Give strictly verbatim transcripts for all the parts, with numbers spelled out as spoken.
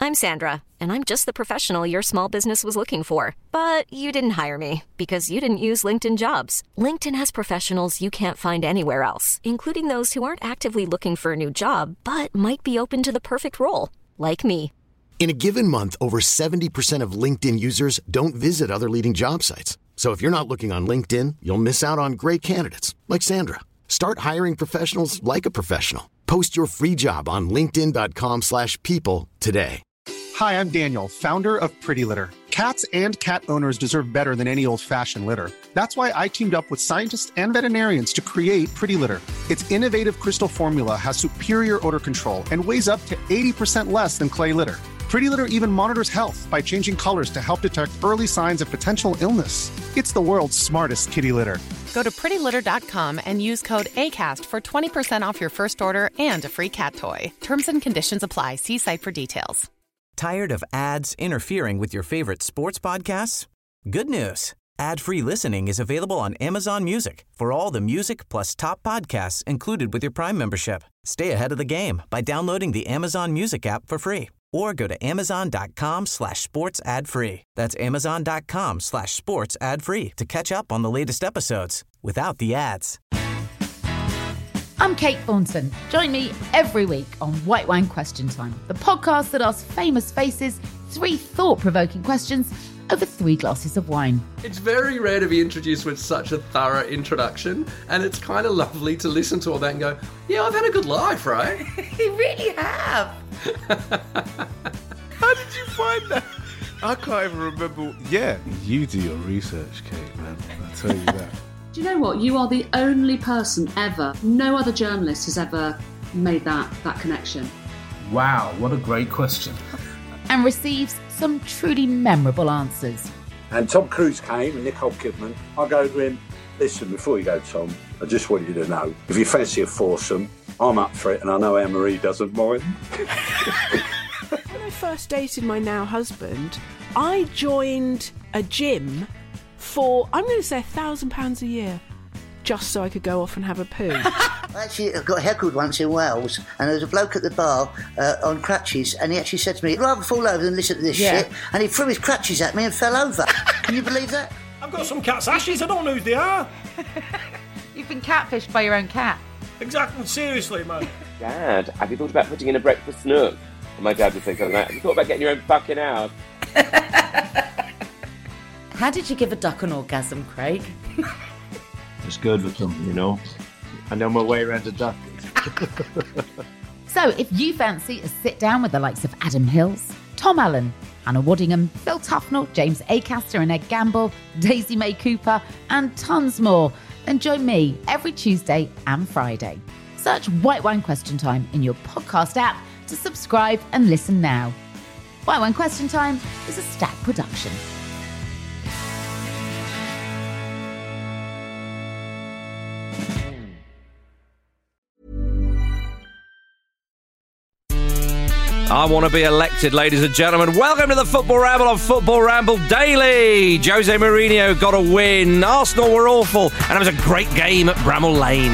I'm Sandra, and I'm just the professional your small business was looking for. But you didn't hire me because you didn't use LinkedIn Jobs. LinkedIn has professionals you can't find anywhere else, including those who aren't actively looking for a new job, but might be open to the perfect role, like me. In a given month, over seventy percent of LinkedIn users don't visit other leading job sites. So if you're not looking on LinkedIn, you'll miss out on great candidates like Sandra. Start hiring professionals like a professional. Post your free job on linkedin dot com slash people today. Hi, I'm Daniel, founder of Pretty Litter. Cats and cat owners deserve better than any old-fashioned litter. That's why I teamed up with scientists and veterinarians to create Pretty Litter. Its innovative crystal formula has superior odor control and weighs up to eighty percent less than clay litter. Pretty Litter even monitors health by changing colors to help detect early signs of potential illness. It's the world's smartest kitty litter. Go to pretty litter dot com and use code ACAST for twenty percent off your first order and a free cat toy. Terms and conditions apply. See site for details. Tired of ads interfering with your favorite sports podcasts? Good news. Ad-free listening is available on Amazon Music for all the music plus top podcasts included with your Prime membership. Stay ahead of the game by downloading the Amazon Music app for free or go to amazon.com slash sports ad free. That's amazon.com slash sports ad free to catch up on the latest episodes without the ads. I'm Kate Thornton. Join me every week on White Wine Question Time, the podcast that asks famous faces three thought-provoking questions over three glasses of wine. It's very rare to be introduced with such a thorough introduction, and it's kind of lovely to listen to all that and go, yeah, I've had a good life, right? You really have. How did you find that? I can't even remember. Yeah, you do your research, Kate, man. I'll tell you that. Do you know what? You are the only person ever, no other journalist has ever made that, that connection. Wow, what a great question. And receives some truly memorable answers. And Tom Cruise came and Nicole Kidman. I go to him, listen, before you go, Tom, I just want you to know, if you fancy a foursome, I'm up for it, and I know Anne-Marie doesn't mind. When I first dated my now husband, I joined a gym for, I'm going to say, a thousand pounds a year, just so I could go off and have a poo. Actually, I got heckled once in Wales, and there was a bloke at the bar uh, on crutches, and he actually said to me, I'd rather fall over than listen to this Yeah. shit, and he threw his crutches at me and fell over. Can you believe that? I've got some cat's ashes, I don't know who they are. You've been catfished by your own cat. Exactly, seriously, man. Dad, have you thought about putting in a breakfast nook? And my dad would say something like, have you thought about getting your own fucking house? How did you give a duck an orgasm, Craig? Just good with them, you know. I know my way around a duck. So if you fancy a sit down with the likes of Adam Hills, Tom Allen, Hannah Waddingham, Phil Tufnell, James Acaster and Ed Gamble, Daisy May Cooper, and tons more, then join me every Tuesday and Friday. Search White Wine Question Time in your podcast app to subscribe and listen now. White Wine Question Time is a Stack production. I want to be elected, ladies and gentlemen. Welcome to the Football Ramble on Football Ramble Daily. Jose Mourinho got a win. Arsenal were awful. And it was a great game at Bramall Lane.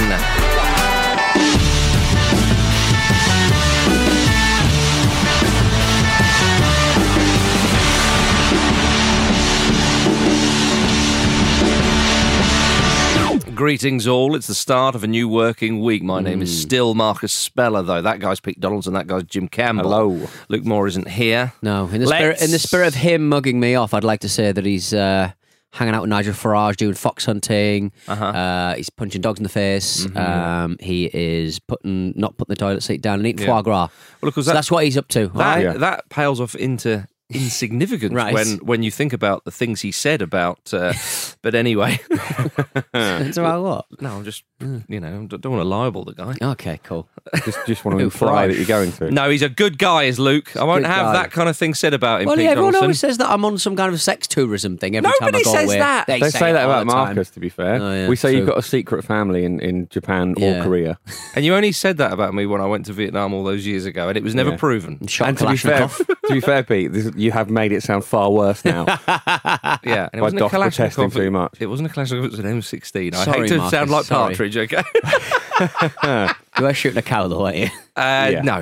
Greetings all, it's the start of a new working week. My mm. name is still Marcus Speller, though. That guy's Pete Donaldson, that guy's Jim Campbell. Hello. Luke Moore isn't here. No, in the, spirit, in the spirit of him mugging me off, I'd like to say that he's uh, hanging out with Nigel Farage, doing fox hunting. Uh-huh. Uh, he's punching dogs in the face. Mm-hmm. Um, he is putting not putting the toilet seat down and eating yeah. foie gras. Well, so that, that's what he's up to. That, right? yeah. that pales off into insignificance right. when when you think about the things he said about uh, but anyway it's about what? No, I'm just you know don't, don't want to libel the guy. Okay, cool. just just want to imply that you're going through. No, he's a good guy, is Luke. I won't good have guy. that kind of thing said about him. Well, Pete yeah, everyone Donaldson. always says that I'm on some kind of sex tourism thing every Nobody time I go says away. that. They, they say, say that about Marcus, to be fair. Oh, yeah, we say true. you've got a secret family in, in Japan yeah. or Korea. And you only said that about me when I went to Vietnam all those years ago, and it was never yeah. proven. And, and to be fair, to be fair, Pete, this, you have made it sound far worse now. Yeah, and it by wasn't Doc a protesting too much. It wasn't a Kalashnikov, it was an M sixteen. I Sorry, hate to Marcus, sound like sorry. Partridge, okay? You were shooting a cow, though, weren't you? Uh, yeah. No,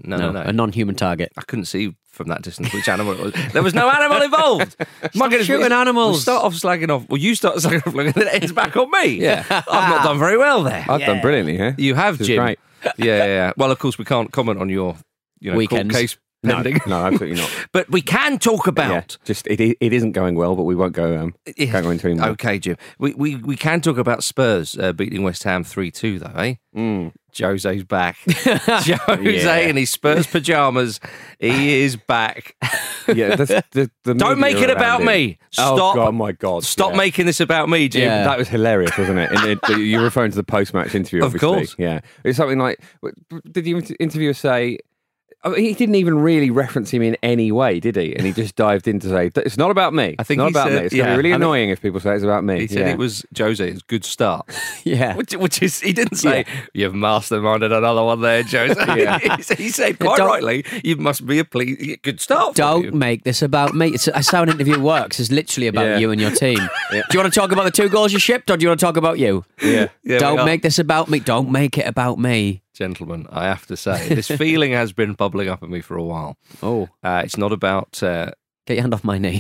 No, no, no. A non-human target. I couldn't see from that distance which animal it was. There was no animal involved. My goodness, shooting we, animals. We start off slagging off. Well, you start slagging off, and then it ends back on me. Yeah. I've not done very well there. I've yeah. done brilliantly, yeah. You have, This is Jim. great. Yeah, yeah, yeah. Well, of course, we can't comment on your you know, court Weekends. case No, pending. no, absolutely not. But we can talk about. Yeah, just it, it isn't going well, but we won't go um, Yeah. can't go into any more. Okay, Jim. We we, we can talk about Spurs uh, beating West Ham three two, though, eh? Mm. Jose's back. Jose Yeah. in his Spurs pyjamas. He is back. Yeah, the, the, the Don't make media it about around me. Oh, Stop. God, my God. Stop yeah. making this about me, Jim. Yeah. That was hilarious, wasn't it? And it, you're referring to the post-match interview, Of obviously. course. Yeah. It's something like, did the interviewer say, I mean, he didn't even really reference him in any way, did he? And he just dived in to say, it's not about me. I think it's not he about said- me. It's going to yeah, be really I think- annoying if people say it's about me. He said yeah. it was Jose's good start. Yeah. Which, which is, he didn't say, you've masterminded another one there, Jose. Yeah. he, he said, quite Don't- rightly, you must be a ple- good start. for Don't you. make this about me. It's, that's how an interview works. It's literally about Yeah. you and your team. Yeah. Do you want to talk about the two goals you shipped, or do you want to talk about you? Yeah. Yeah, we Don't are. make this about me. Don't make it about me. Gentlemen, I have to say, this feeling has been bubbling up in me for a while. Oh, Uh, it's not about... Uh, get your hand off my knee.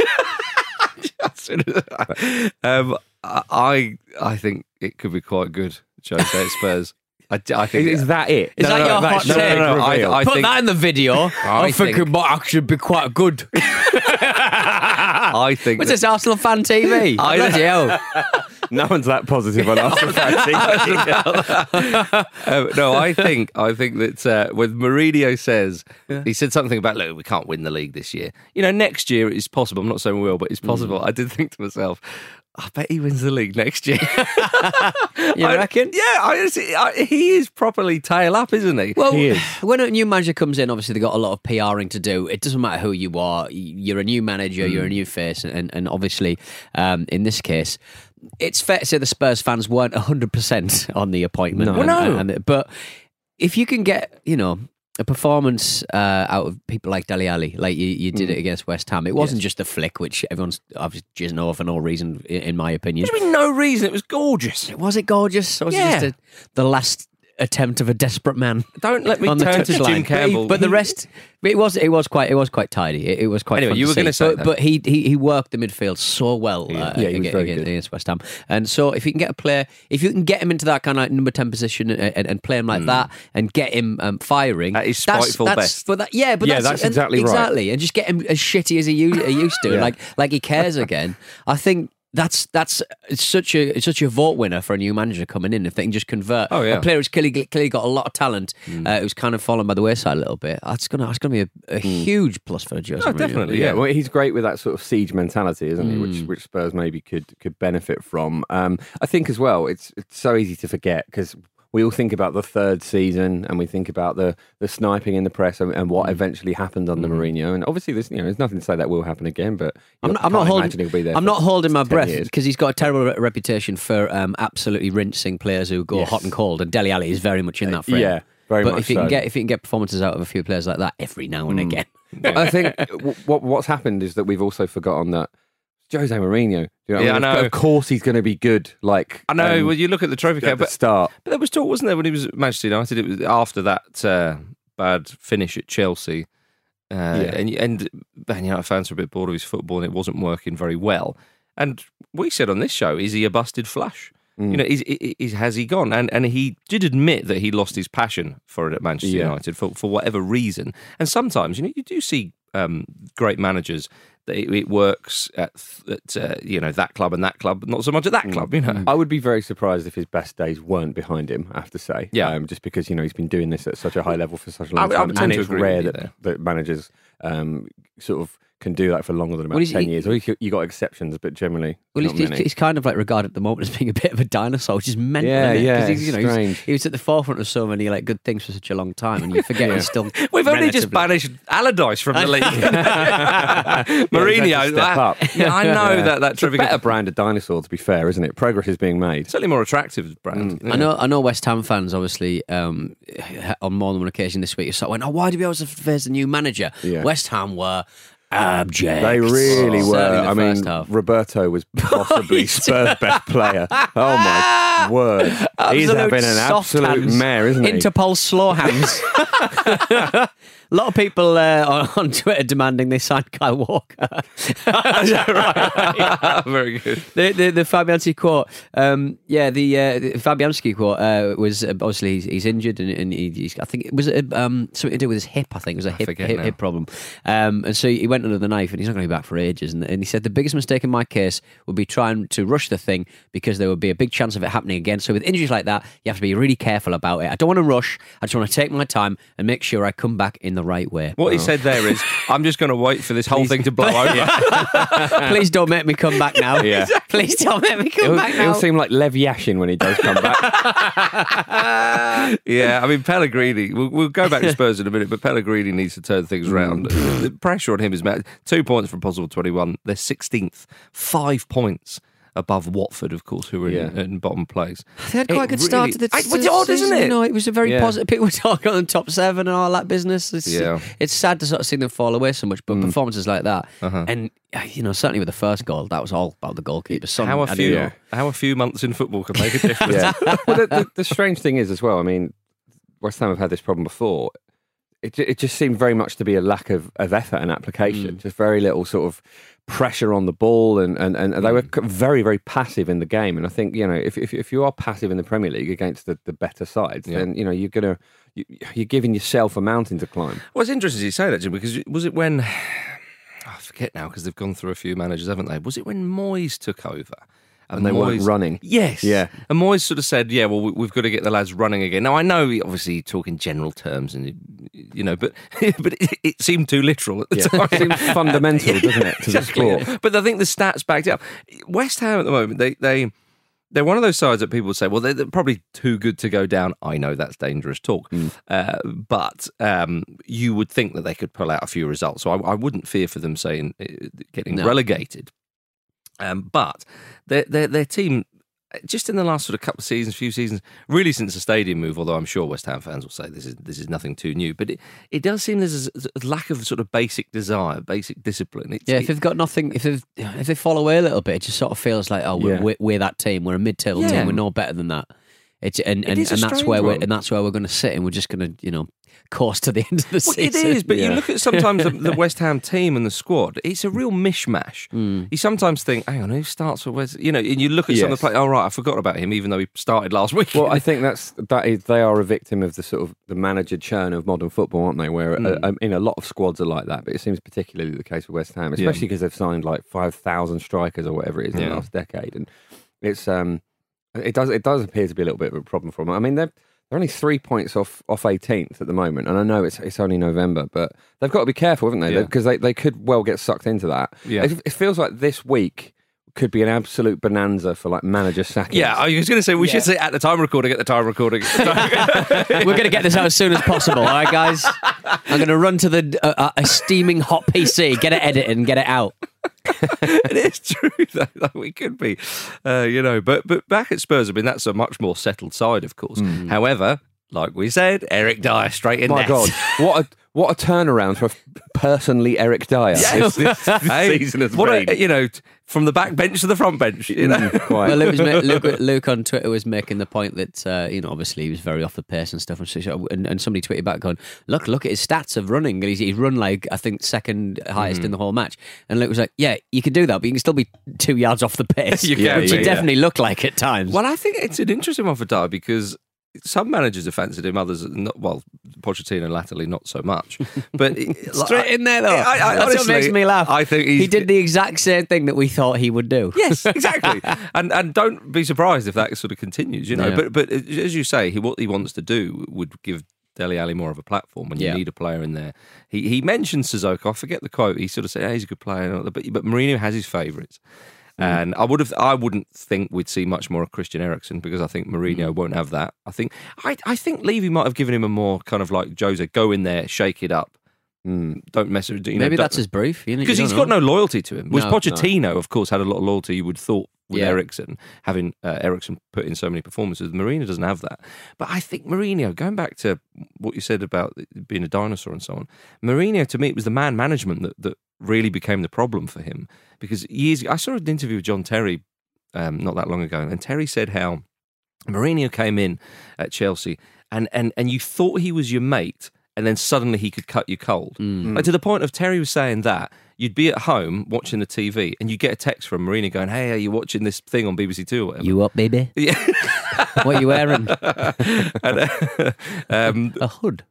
um, I I think it could be quite good, Jose at Spurs. I, I think Is that it? Is that your hot no, no, take? no, no, I, I Put think, that in the video. I, I think, think- it might actually be quite good. I think What's that- this, Arsenal fan T V? I- Bloody hell. No one's that positive on Arsenal fans. um, no, I think I think that uh, when Mourinho says he said something about, look, we can't win the league this year. You know, next year it's possible. I'm not saying we will, but it's possible. I did think to myself, I bet he wins the league next year. You I- reckon? Yeah, I, I, he is properly tail up, isn't he? Well, He is. when a new manager comes in, obviously they've got a lot of PRing to do. It doesn't matter who you are. You're a new manager, you're a new face. And, and obviously, um, in this case, it's fair to say the Spurs fans weren't one hundred percent on the appointment. No. And- Well, no. and- and- but if you can get, you know, a performance uh, out of people like Dele Alli, like you, you did it against West Ham, it wasn't just a flick, which everyone's obviously jizzing over for no reason, in, in my opinion. There's been no reason. It was gorgeous. Was it gorgeous? Or was Yeah. it just a, the last attempt of a desperate man? Don't let me on the turn to touchline? Jim Campbell. But the rest, it was it was quite it was quite tidy. It, it was quite. Anyway, fun you to were see. gonna say but, that. but he, he he worked the midfield so well. Yeah. Uh, Yeah, he was against, very against, good. against West Ham. And so if you can get a player, if you can get him into that kind of number ten position and, and, and play him like that, and get him um, firing, At his that's- spiteful that's, best. But that, yeah, but Yeah, that's, that's and- exactly right. exactly, and just get him as shitty as he u- he used to, Yeah. like like he cares again. I think. That's that's it's such a it's such a vote winner for a new manager coming in if they can just convert Oh, yeah. a player who's clearly, clearly got a lot of talent, uh, who's kind of fallen by the wayside a little bit. That's gonna that's gonna be a, a huge plus for Jose. Oh, Mourinho. definitely. Yeah, Yeah. well, he's great with that sort of siege mentality, isn't he? Mm. Which which Spurs maybe could could benefit from. Um, I think as well, it's it's so easy to forget because we all think about the third season and we think about the the sniping in the press and, and Mm. what eventually happened under Mourinho. And obviously, there's you know there's nothing to say that will happen again. But I'm you not, I'm can't not holding. imagine he'll be there I'm for not holding my ten breath years. because he's got a terrible re- reputation for um, absolutely rinsing players who go Yes. hot and cold, and Dele Alli is very much in that frame. Yeah, very but much if you can so. get if you can get performances out of a few players like that every now and again, I think w- what what's happened is that we've also forgotten that Jose Mourinho. You know, Yeah, I mean, know. Of course, he's going to be good. Like I know. um, well, you look at the trophy at case, the but start. But there was talk, wasn't there, when he was at Manchester United? It was after that uh, bad finish at Chelsea, uh, and and Man United fans were a bit bored of his football, and it wasn't working very well. And we said on this show, is he a busted flush? Mm. You know, is, is has he gone? And and he did admit that he lost his passion for it at Manchester Yeah. United for for whatever reason. And sometimes, you know, you do see um, great managers. that It, it works at, at uh, you know that club and that club, but not so much at that club. You know, I would be very surprised if his best days weren't behind him, I have to say. Yeah. Um, just because, you know, he's been doing this at such a high level for such a long I- I time. would tend and to it's agree rare with you that, there. that managers um, sort of can do that for longer than about Well, he's- ten he- years. Or you, you got exceptions, but generally well, not he's, he's, many. he's kind of like regarded at the moment as being a bit of a dinosaur, which is mental. Yeah, isn't it? 'Cause yeah, he's, you know, he's- strange. he was at the forefront of so many like good things for such a long time, and you forget he's still. we've only just relatively- banished Allardyce from the league. Yeah, he's had to Mourinho, step that- up. yeah, I know that that It's a trivia better brand of dinosaur, to be fair, isn't it? Progress is being made. certainly more attractive brand. I know, I know. West Ham fans, obviously, um, on more than one occasion this week, sort of went, "Oh, why do we always have to face a new manager?" Yeah. West Ham were abject. They really Oh, were. certainly the I mean, first half. Roberto was possibly Spurs' best player. Oh my word! He's Absolute having an soft absolute hands. mare, isn't he? Interpol slow hands. A lot of people uh, on, on Twitter demanding they sign Kyle Walker. Very good. The, the, the Fabianski quote, um, yeah, the, uh, the Fabianski quote uh, was uh, obviously he's, he's injured and, and he, he's, I think it was uh, um, something to do with his hip. I think it was a hip forget hip, now. hip problem, um, and so he went under the knife and he's not going to be back for ages. And, and he said the biggest mistake in my case would be trying to rush the thing because there would be a big chance of it happening again. So with injuries like that, you have to be really careful about it. I don't want to rush. I just want to take my time and make sure I come back in the right way. What he said there is, I'm just going to wait for this whole thing to blow over. Please don't make me come back now. Yeah. Please don't make me come It'll, back now. it'll seem like Lev Yashin when he does come back. Yeah, I mean, Pellegrini, we'll, we'll go back to Spurs in a minute, but Pellegrini needs to turn things around. The pressure on him is mad. Two points from possible twenty-one. They're sixteenth. Five points above Watford, of course, who were in, Yeah. in bottom place. They had quite It a good start really- to the I- season. It's odd, isn't it? You know, it was a very Yeah. positive. People were talking on the top seven and all that business. It's, Yeah. it's sad to sort of see them fall away so much, but performances like that, Uh-huh. and uh, you know, certainly with the first goal, that was all about the goalkeeper. Son, How a I don't few, know. how a few months in football can make a difference. Yeah. Well, the, the, the strange thing is as well. I mean, West Ham have had this problem before. It, ju- it just seemed very much to be a lack of, of effort and application. Just very little sort of pressure on the ball, and, and, and they were c- very, very passive in the game. And I think, you know, if if, if you are passive in the Premier League against the, the better sides, Yeah. then, you know, you're gonna you, you're giving yourself a mountain to climb. Well, it's interesting you say that, Jim, because was it when... I forget now, because they've gone through a few managers, haven't they? Was it when Moyes took over? And they weren't running. Yes. Yeah. And Moyes sort of said, yeah, well, we- we've got to get the lads running again. Now, I know, we obviously, talk in general terms, and you know, but but it, it seemed too literal at the Yeah. time. It seems fundamental, doesn't it, to the Exactly. sport? But I think the stats backed it up. West Ham at the moment, they... they They're one of those sides that people say, well, they're, they're probably too good to go down. I know that's dangerous talk. Uh, but um, you would think that they could pull out a few results. So I, I wouldn't fear for them saying uh, getting No. relegated. Um, but their, their, their team, just in the last sort of couple of seasons, few seasons, really since the stadium move, although I'm sure West Ham fans will say this is this is nothing too new, but it, it does seem there's a, a lack of sort of basic desire, basic discipline. It's, Yeah, it- if they've got nothing, if they've if they fall away a little bit, it just sort of feels like, oh, we're Yeah. we're, we're that team. We're a mid-table Yeah. team. We're no better than that. It's and It and, is a and that's strange where we're one. and that's where we're going to sit, and we're just going to you know course to the end of the Well, it season. is, but you Yeah. look at sometimes the, the West Ham team and the squad, it's a real mishmash. Mm. You sometimes think, hang on, who starts for West? You know, and you look at some of Yes. the players, oh, right, I forgot about him, even though he started last week. Well, I think that's that is they are a victim of the sort of the manager churn of modern football, aren't they? Where uh, Mm. um, in a lot of squads are like that, but it seems particularly the case with West Ham, Yeah. especially because they've signed like five thousand strikers or whatever it is in Yeah. the last decade, and it's um it does it does appear to be a little bit of a problem for them. I mean, they're they're only three points off off eighteenth at the moment, and I know it's it's only November, but they've got to be careful, haven't they? Yeah. Because they, they could well get sucked into that. Yeah. It, it feels like this week could be an absolute bonanza for like manager sackings. yeah, I was going to say, we Yeah. should say at the time recording, at the time recording. We're going to get this out as soon as possible, all right, guys? I'm going to run to the uh, uh, a steaming hot P C, get it edited, and get it out. It is true, though, that we could be, uh, you know. But but back at Spurs, I mean, that's a much more settled side, of course. However, like we said, Eric Dyer straight in My net. God, what a what a turnaround for personally Eric Dyer. Yes. This, this Hey, season has what a- been. you know, t- from the back bench to the front bench, you know. Mm, quite. Well, Luke, was ma- Luke, Luke on Twitter was making the point that uh, you know, obviously he was very off the pace and stuff, and, so, and, and somebody tweeted back going, "Look, look at his stats of running. And he's, he's run like I think second highest Mm-hmm. in the whole match." And Luke was like, "Yeah, you can do that, but you can still be two yards off the pace, You can which be, you yeah. definitely look like at times." Well, I think it's an interesting one for Dyer because some managers have fancied him, others not. Well, Pochettino latterly not so much. But Straight in there though. I, I, That's honestly, what makes me laugh. I think he's, he did the exact same thing that we thought he would do. Yes, exactly. and and don't be surprised if that sort of continues. You know, Yeah. but but as you say, he, what he wants to do would give Dele Alli more of a platform when you Yeah. need a player in there. He he mentioned Sissoko. I forget the quote. He sort of said, hey, he's a good player, but but Mourinho has his favourites. And I would have, I wouldn't think we'd see much more of Christian Eriksen because I think Mourinho won't have that. I think, I, I think Levy might have given him a more kind of like Jose, go in there, shake it up, Mm. don't mess with. You know, Maybe don't- that's his brief. You know, because you he's don't got know. no loyalty to him. Whereas No, Pochettino, of course, had a lot of loyalty. You would have thought with Yeah. Eriksen, having uh, Eriksen put in so many performances. Mourinho doesn't have that. But I think Mourinho, going back to what you said about being a dinosaur and so on, Mourinho to me it was the man management that that really became the problem for him. Because years I saw an interview with John Terry um, not that long ago, and Terry said how Mourinho came in at Chelsea and, and, and you thought he was your mate, and then suddenly he could cut you cold. Mm. Like, to the point of Terry was saying that you'd be at home watching the T V and you get a text from Mourinho going, "Hey, are you watching this thing on B B C Two or whatever?" You up, baby? Yeah. What are you wearing? and, uh, um, a hood.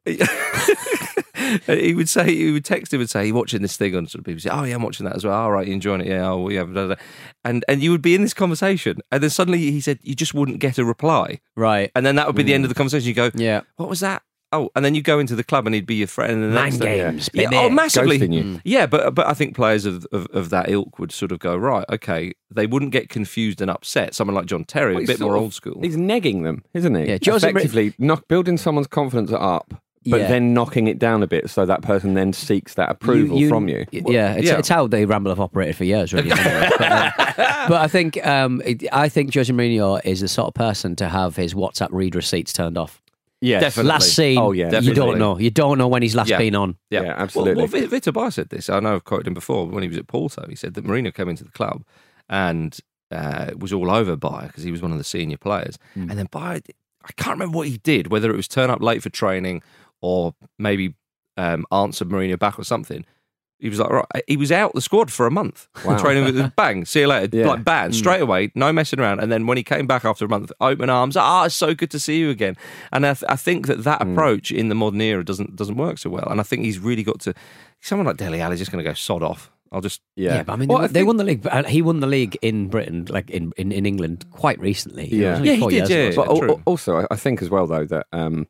He would say, he would text him and say, "Are you watching this thing on sort of B B C?" "Oh yeah, I'm watching that as well." "All right, you enjoying it?" "Yeah." "Oh yeah." Blah, blah. And and you would be in this conversation, and then suddenly he said you just wouldn't get a reply, right? And then that would be mm. the end of the conversation. You go, "Yeah, what was that?" "Oh," and then you go into the club and he'd be your friend. And the Mind next day, games, yeah, baby. oh, massively. Ghosting you. Yeah, but but I think players of, of of that ilk would sort of go, right, okay, they wouldn't get confused and upset. Someone like John Terry, Well, a bit he's more sort of- old school. He's negging them, isn't he? Yeah, Jose Mourinho- effectively knock, building someone's confidence up, but Yeah. then knocking it down a bit so that person then seeks that approval from you. Yeah, it's, yeah. it's how the Ramble have operated for years, really. isn't it? but, uh, but I think um, it- I think Jose Mourinho is the sort of person to have his WhatsApp read receipts turned off. Yes. Definitely. Last scene, Oh, yeah, you definitely. don't know. You don't know when he's last Yeah. been on. Yeah, Yeah, absolutely. Well, well Vitor Bar said this. I know I've quoted him before. When he was at Porto, he said that Mourinho came into the club and uh, was all over Bayer because he was one of the senior players. Hmm. And then Bayer, I can't remember what he did, whether it was turn up late for training or maybe um, answer Mourinho back or something. He was like, right. He was out the squad for a month, Wow. training with bang, see you later, Yeah. like bang, straight away, no messing around. And then when he came back after a month, open arms, ah, it's so good to see you again. And I, th- I think that that approach in the modern era doesn't doesn't work so well. And I think he's really got to. Someone like Dele Alli's just going to go sod off. I'll just Yeah. Yeah, but I mean, Well, they, I they think- won the league. but, uh, He won the league in Britain, like in, in, in England, quite recently. It Yeah. was only Yeah, he four did, years yeah. ago. But al- true. al- also, I- I think as well, though, that um,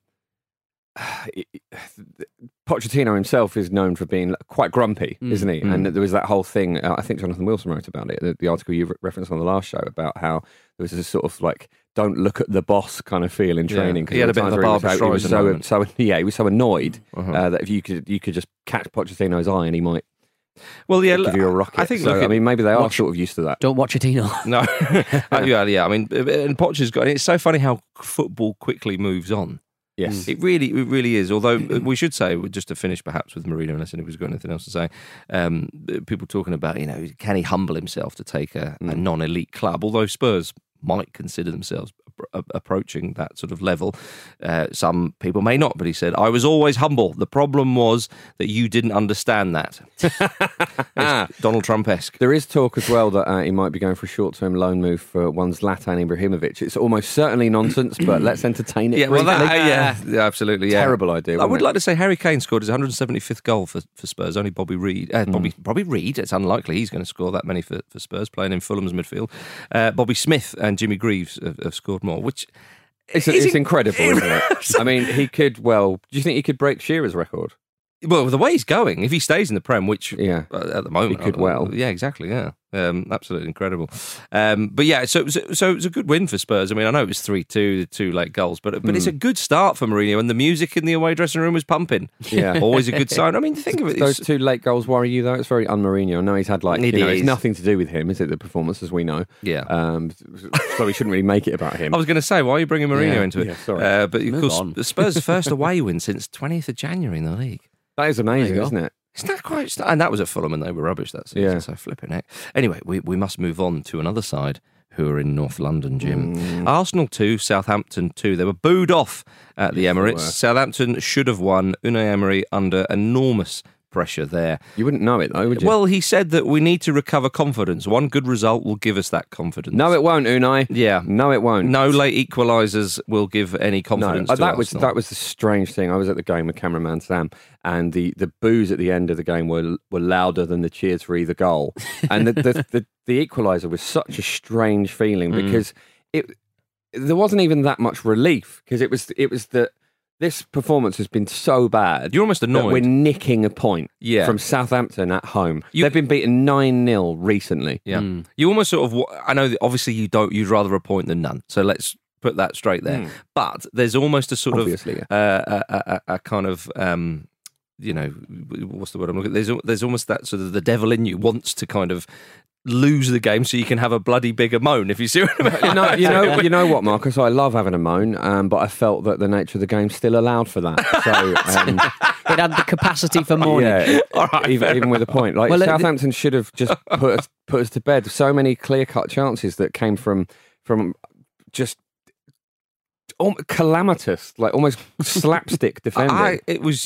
Pochettino himself is known for being quite grumpy, Mm. isn't he? Mm. And there was that whole thing, uh, I think Jonathan Wilson wrote about it, the, the article you re- referenced on the last show about how there was this sort of like, don't look at the boss kind of feel in Yeah. training. 'cause He had there a were bit of times a where he was Barbra so- he Streisand was so, so yeah, he was so annoyed Uh-huh. uh, that if you could you could just catch Pochettino's eye and he might Well, yeah, give you a rocket. I think. so, look I at- mean, maybe they are watch- sort of used to that. Don't watch it, Tino. No, Uh, yeah, yeah. I mean, and Poch has got. It's so funny how football quickly moves on. Yes. It really, it really is. Although we should say, just to finish perhaps with Mourinho, unless anybody's got anything else to say, um, people talking about, you know, can he humble himself to take a, a non-elite club? Although Spurs might consider themselves a- approaching that sort of level. Uh, some people may not, but he said, I was always humble. The problem was that you didn't understand that. It's Donald Trump-esque. There is talk as well that uh, he might be going for a short-term loan move for one Zlatan Ibrahimovic. It's almost certainly nonsense, but let's entertain it. Yeah, well, that, briefly. uh, yeah, yeah, absolutely. Yeah. Terrible idea. I would wasn't it? like to say Harry Kane scored his one hundred seventy-fifth goal for, for Spurs. Only Bobby Reed. Uh, Bobby, Bobby Reed, it's unlikely he's going to score that many for, for Spurs, playing in Fulham's midfield. Uh, Bobby Smith and Jimmy Greaves have, have scored more, which It's, is it's in- incredible, isn't it? I mean, he could, well, do you think he could break Shearer's record? Well, the way he's going, if he stays in the Prem, which Yeah. uh, at the moment He could uh, well. yeah, exactly, yeah, um, absolutely incredible. Um, but yeah, so, so so it was a good win for Spurs. I mean, I know it was three two, the two late goals, but but it's a good start for Mourinho, and the music in the away dressing room was pumping. Yeah. Always a good sign. I mean, think of it. Those it's- two late goals worry you, though? It's very un-Mourinho. I know he's had, like, It you know, is. it's nothing to do with him, is it, the performance, as we know? Yeah. Um, so we shouldn't really make it about him. I was going to say, why are you bringing Mourinho Yeah, into it? yeah, sorry. Uh, but of Move course, on. Spurs' first away win since twentieth of January in the league. That is amazing, There you go. isn't it? It's not quite, it's not- and that was at Fulham, and they were rubbish that season. Yeah. So flipping heck. Anyway, we, we must move on to another side who are in North London, Jim. Mm. Arsenal two, Southampton two. They were booed off at the Yes, they Emirates. were. Southampton should have won. Unai Emery under enormous pressure there. You wouldn't know it, though, would you? Well, he said that we need to recover confidence. One good result will give us that confidence. no, it won't, Unai. Yeah. No, it won't. No late equalisers will give any No, confidence uh, to that was Arsenal. that was the strange thing. I was at the game with cameraman Sam, and the, the boos at the end of the game were were louder than the cheers for either goal. And the the, the, the equaliser was such a strange feeling Mm. because it there wasn't even that much relief because it was it was that this performance has been so bad. You're almost that annoyed. we're nicking a point Yeah. from Southampton at home. You- They've been beaten nine nil recently. Yeah, you almost sort of. wa- I know that obviously you don't. You'd rather a point than none. So let's put that straight there. Mm. But there's almost a sort Obviously, of uh, a, a, a kind of. Um, you know, what's the word I'm looking at? There's there's almost that sort of the devil in you wants to kind of lose the game so you can have a bloody bigger moan, if you see what I mean. You know, you know, you know what, Marcus? I love having a moan, um, but I felt that the nature of the game still allowed for that. So um, it had the capacity for moaning. Yeah, it, All right, even, even with a point. Like Well, it- Southampton should have just put us, put us to bed. So many clear-cut chances that came from from just al- calamitous, like almost slapstick defending. I, it was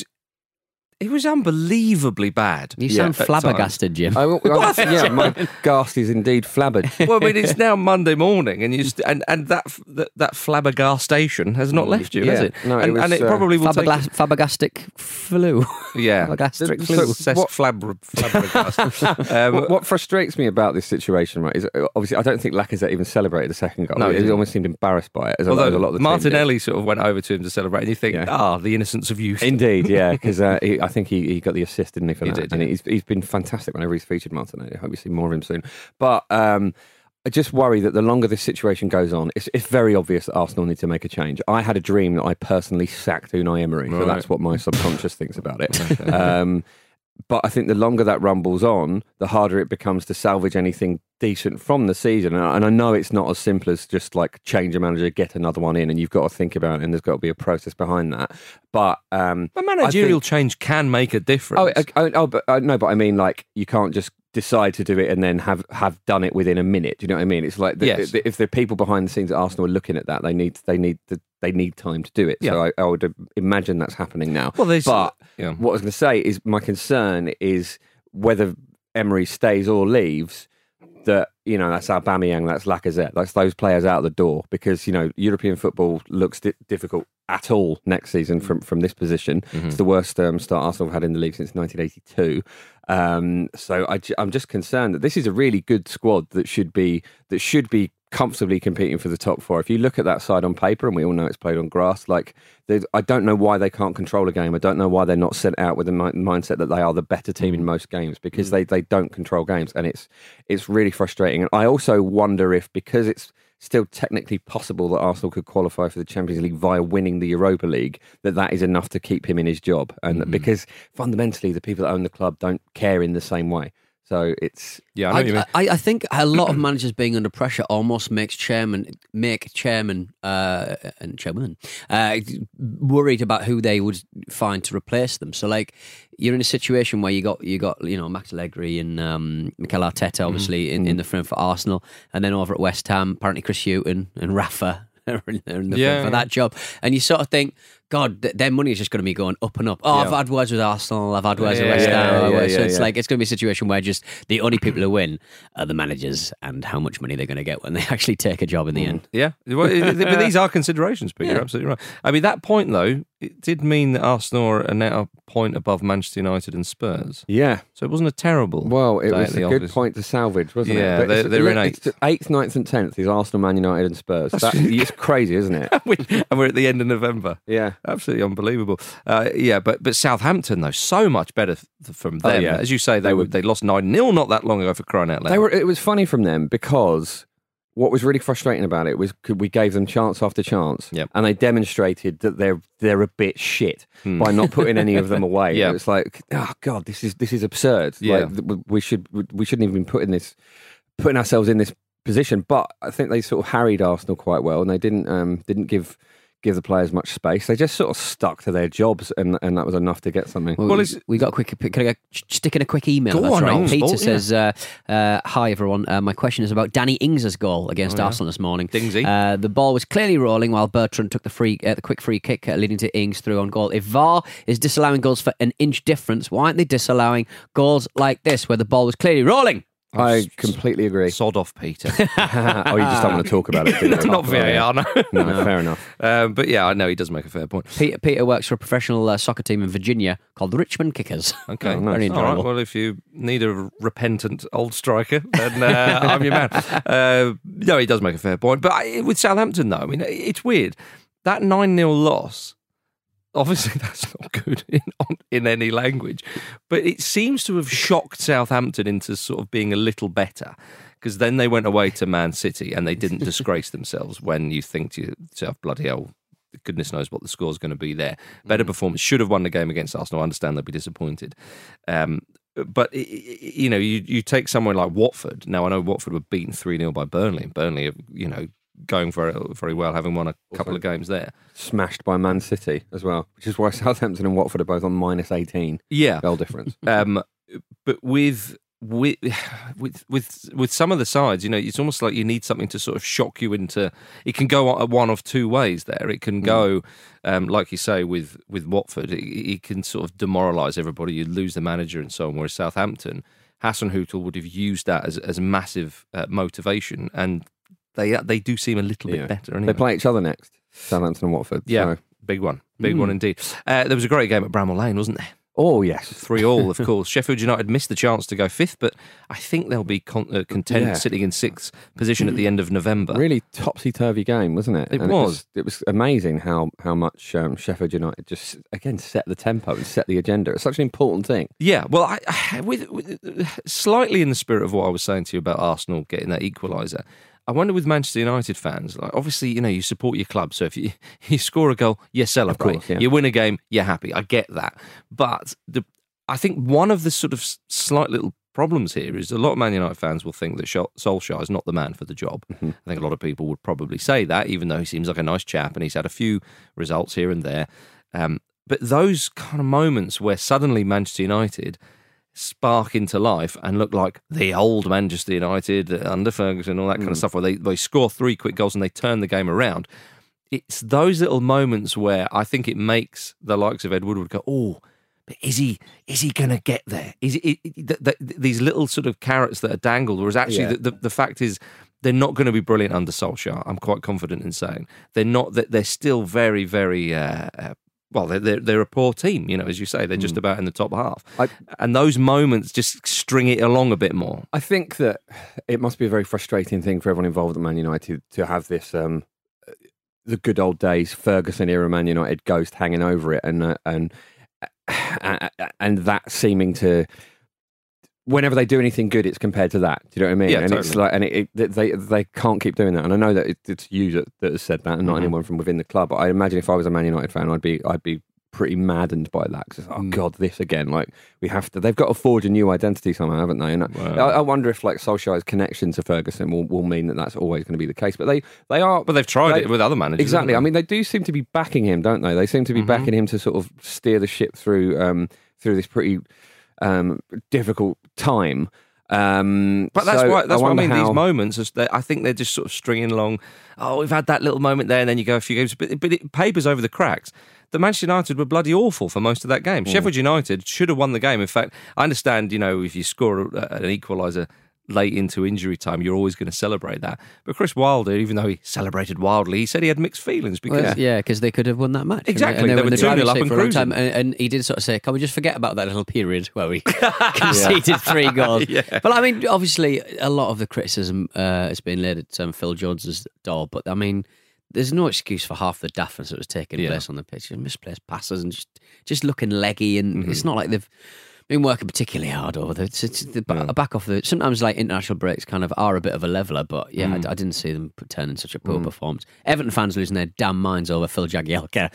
it was unbelievably bad. You sound at flabbergasted, Jim. I, I, yeah, my ghast is indeed flabbered. Well, I mean, it's now Monday morning, and you st- and and that that, that flabbergastation has not left you, has Yeah. it? No, it and, was, and it uh, probably will take. Flabbergas- flabbergastic flu. Yeah, Flabbergastic So flu. Cess what- flabber, flabbergast. um, what, what frustrates me about this situation, right, is uh, obviously I don't think Lacazette even celebrated the second goal. No, he he didn't. almost seemed embarrassed by it. As a, as a Although lot of the team did. Martinelli sort of went over to him to celebrate, and you think, Yeah. ah, the innocence of youth. Indeed, yeah, because uh, he- I think he, he got the assist, didn't he, for He that? did, and yeah. he's he's been fantastic whenever he's featured Martinelli. I hope we see more of him soon. But um, I just worry that the longer this situation goes on, it's, it's very obvious that Arsenal need to make a change. I had a dream that I personally sacked Unai Emery, so Right. that's what my subconscious thinks about it. Um, but I think the longer that rumbles on, the harder it becomes to salvage anything decent from the season. And I, and I know it's not as simple as just like change a manager, get another one in, and you've got to think about it, and there's got to be a process behind that. But um, A managerial I think- change can make a difference. Oh, I- I- oh, but uh, no, but I mean, like, you can't just decide to do it and then have, have done it within a minute. Do you know what I mean? It's like the, Yes. the, if the people behind the scenes at Arsenal are looking at that, they need they need the, they need time to do it. Yeah. So I, I would imagine that's happening now. Well, there's- but yeah. what I was going to say is my concern is whether Emery stays or leaves. That, you know, that's Aubameyang, that's Lacazette, that's those players out the door, because, you know, European football looks di- difficult at all next season from, from this position. Mm-hmm. It's the worst um, start Arsenal have had in the league since nineteen eighty-two. Um, so I, ju- I'm just concerned that this is a really good squad that should be that should be comfortably competing for the top four. If you look at that side on paper, and we all know it's played on grass, like there's- I don't know why they can't control a game. I don't know why they're not sent out with the mi- mindset that they are the better team in most games, because they, they don't control games, and it's it's really frustrating. And I also wonder if, because it's still technically possible that Arsenal could qualify for the Champions League via winning the Europa League, that that is enough to keep him in his job, and that because fundamentally the people that own the club don't care in the same way. So it's yeah, I know what you mean. I, I think a lot of managers being under pressure almost makes chairman make chairman uh, and chairman uh, worried about who they would find to replace them. So, like, you're in a situation where you got you got you know Max Allegri and um, Mikel Arteta, obviously in, in the front for Arsenal, and then over at West Ham, apparently Chris Hughton and Rafa are in the front Yeah. for that job, and you sort of think, God, th- their money is just going to be going up and up. Oh, Yeah. I've had words with Arsenal, I've had words Yeah, with West yeah, Ham. yeah, so yeah, it's yeah. like it's going to be a situation where just the only people who win are the managers and how much money they're going to get when they actually take a job in the end. Yeah, well, it- it- but these are considerations, Pete. You're Yeah. absolutely right. I mean, that point, though, it did mean that Arsenal are now a point above Manchester United and Spurs. yeah. So it wasn't a terrible. Well, it day was at a the good office. point to salvage, wasn't Yeah, it? they're- it's- they're in it's eighth. eighth, ninth, and tenth is Arsenal, Man United, and Spurs. That, it's crazy, isn't it? We- and we're at the end of November. Yeah. Absolutely unbelievable. Uh, yeah, but but Southampton, though, so much better th- from Oh, them. yeah. As you say, they, They were, were- they lost nine nil not that long ago, for crying out loud. They were. It was funny from them because what was really frustrating about it was could- we gave them chance after chance, Yep. and they demonstrated that they're they're a bit shit Hmm. by not putting any of them away. Yeah. It's like, oh god, this is this is absurd. Yeah. Like, th- we should we shouldn't even be putting this putting ourselves in this position. But I think they sort of harried Arsenal quite well, and they didn't um, didn't give. give the players much space. They just sort of stuck to their jobs, and, and that was enough to get something. Well, Well, we, it's- we got a quick. Can I go, stick in a quick email? Go That's on, right. on Peter sport, says, uh, uh, "Hi everyone. Uh, my question is about Danny Ings' goal against Oh, yeah. Arsenal this morning. Dingsy. Uh, the ball was clearly rolling while Bertrand took the free, uh, the quick free kick, uh, leading to Ings through on goal. If V A R is disallowing goals for an inch difference, why aren't they disallowing goals like this where the ball was clearly rolling?" I completely agree. Sod off, Peter. Oh, you just don't want to talk about it, do you? Not V A R, no. No, fair enough. Um, but yeah, I know he does make a fair point. Peter, Peter works for a professional uh, soccer team in Virginia called the Richmond Kickers. Okay, Oh, nice. Very All right. enjoyable. Well, if you need a repentant old striker, then uh, I'm your man. Uh, no, he does make a fair point. But I, with Southampton, though, I mean, it's weird. That nine nil loss, obviously that's not good in, on, in any language, but it seems to have shocked Southampton into sort of being a little better, because then they went away to Man City and they didn't disgrace themselves when you think to yourself, bloody hell, goodness knows what the score's going to be there. Better performance. Should have won the game against Arsenal. I understand they'll be disappointed. Um, but i- i- you know, you you take somewhere like Watford. Now I know Watford were beaten three nil by Burnley, and Burnley, are, you know, going very very well, having won a couple of games there. Smashed by Man City as well, which is why Southampton and Watford are both on minus eighteen. Yeah, goal difference. um, but with with with with with some of the sides, you know, it's almost like you need something to sort of shock you into. It can go one of two ways. There, it can go, um, like you say, with with Watford, it, it can sort of demoralise everybody. You lose the manager and so on. Whereas Southampton, Hasenhüttl would have used that as as massive uh, motivation, and they they do seem a little bit Yeah. better. Anyway. They play each other next, Southampton and Watford. Yeah, so. big one, big Mm. one indeed. Uh, there was a great game at Bramall Lane, wasn't there? Oh, yes. three all, of course. Sheffield United missed the chance to go fifth, but I think they'll be con- uh, content Yeah. sitting in sixth position at the end of November. Really topsy-turvy game, wasn't it? It And was. was. It was amazing how, how much um, Sheffield United just, again, set the tempo and set the agenda. It's such an important thing. Yeah, well, I, I, with, with slightly in the spirit of what I was saying to you about Arsenal getting that equaliser, I wonder with Manchester United fans, like obviously, you know, you support your club, so if you, you score a goal, you celebrate. course, yeah. You win a game, you're happy. I get that. But the, I think one of the sort of slight little problems here is a lot of Man United fans will think that Sol- Solskjaer is not the man for the job. Mm-hmm. I think a lot of people would probably say that, even though he seems like a nice chap and he's had a few results here and there. Um, but those kind of moments where suddenly Manchester United spark into life and look like the old Manchester United under Ferguson, all that kind of Mm. stuff, where they, they score three quick goals and they turn the game around. It's those little moments where I think it makes the likes of Ed Woodward go, oh, but is he is he going to get there? Is it, it, it, th- th- these little sort of carrots that are dangled, whereas actually Yeah. the, the, the fact is they're not going to be brilliant under Solskjaer. I'm quite confident in saying they're not. That they're still very, very uh, uh, well. They're, they're they're a poor team, you know, as you say. They're just Mm. about in the top half, I- and those moments just string it along a bit more. I think that it must be a very frustrating thing for everyone involved at Man United to have this, um, the good old days Ferguson era Man United ghost hanging over it, and uh, and and that seeming to, whenever they do anything good, it's compared to that. Do you know what I mean? Yeah, and it's totally. like, and it, it, they they can't keep doing that. And I know that it, it's you that, that has said that, and not Mhm. anyone from within the club. But I imagine if I was a Man United fan, I'd be I'd be pretty maddened by that because oh Mm. god, this again. Like we have to. They've got to forge a new identity somehow, haven't they? And Wow. I, I wonder if like Solskjaer's connection to Ferguson will, will mean that that's always going to be the case. But they they are. But they've tried they- it with other managers. Exactly. I haven't mean, they do seem to be backing him, don't they? They seem to be Mhm. backing him to sort of steer the ship through um, through this pretty um, difficult time. Um, But that's so why. That's what I wonder mean. how- These moments, is that I think they're just sort of stringing along. Oh, we've had that little moment there, and then you go a few games, but, but it papers over the cracks. The Manchester United were bloody awful for most of that game. Mm. Sheffield United should have won the game. In fact, I understand, you know, if you score a, an equaliser late into injury time, you're always going to celebrate that. But Chris Wilder, even though he celebrated wildly, he said he had mixed feelings because Well, yeah, because they could have won that match. Exactly. And they, They were in were the two nil driver's up seat and for a long cruising. time. And, and he did sort of say, can we just forget about that little period where we conceded three goals? Yeah. But I mean, obviously, a lot of the criticism uh, has been laid at um, Phil Jones's door. But I mean, there's no excuse for half the daftness that was taking Yeah. place on the pitch. Misplaced passes and just, just looking leggy. And Mhm. it's not like they've been working particularly hard over it. It's, it's the ba- No. back off the. Sometimes like international breaks kind of are a bit of a leveler, but yeah, Mm. I, I didn't see them put- turn in such a poor Mm. performance. Everton fans losing their damn minds over Phil Jagielka.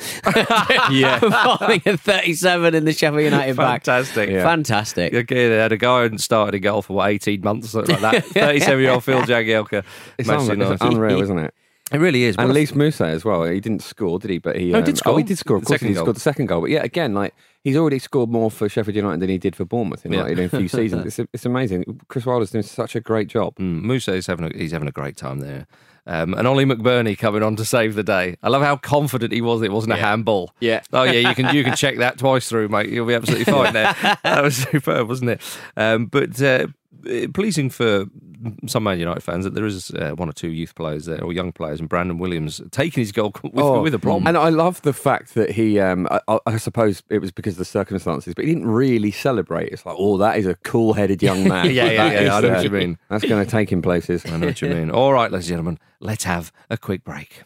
Yeah. performing at thirty-seven in the Sheffield United back. fantastic. Yeah. Fantastic. Okay, they had a guy who started a goal for what, eighteen months or something like that. thirty-seven-year-old Phil Jagielka. It's, Manchester un- it's United. unreal, isn't it? It really is. And What a- Lise Musa as well. He didn't score, did he? But he No, he um, did score. Oh, he did score. Of The course, second he goal. scored the second goal. But yeah, again, like he's already scored more for Sheffield United than he did for Bournemouth in, Yeah. like, in a few seasons. It's, it's amazing. Chris Wilder's doing such a great job. Mm, Musa is having a, he's having a great time there. Um, and Ollie McBurney coming on to save the day. I love how confident he was it wasn't a handball. Yeah. Oh yeah, you can you can check that twice through, mate. You'll be absolutely fine there. That was superb, wasn't it? Um, but uh, pleasing for some Man United fans that there is uh, one or two youth players there, or young players, and Brandon Williams taking his goal with, Oh, with a problem. And I love the fact that he, um, I, I suppose it was because of the circumstances, but he didn't really celebrate. It's like, oh, that is a cool-headed young man. Yeah, yeah, That yeah, I know is, what you mean. That's going to take him places. I know what you mean. All right, ladies and gentlemen, let's have a quick break.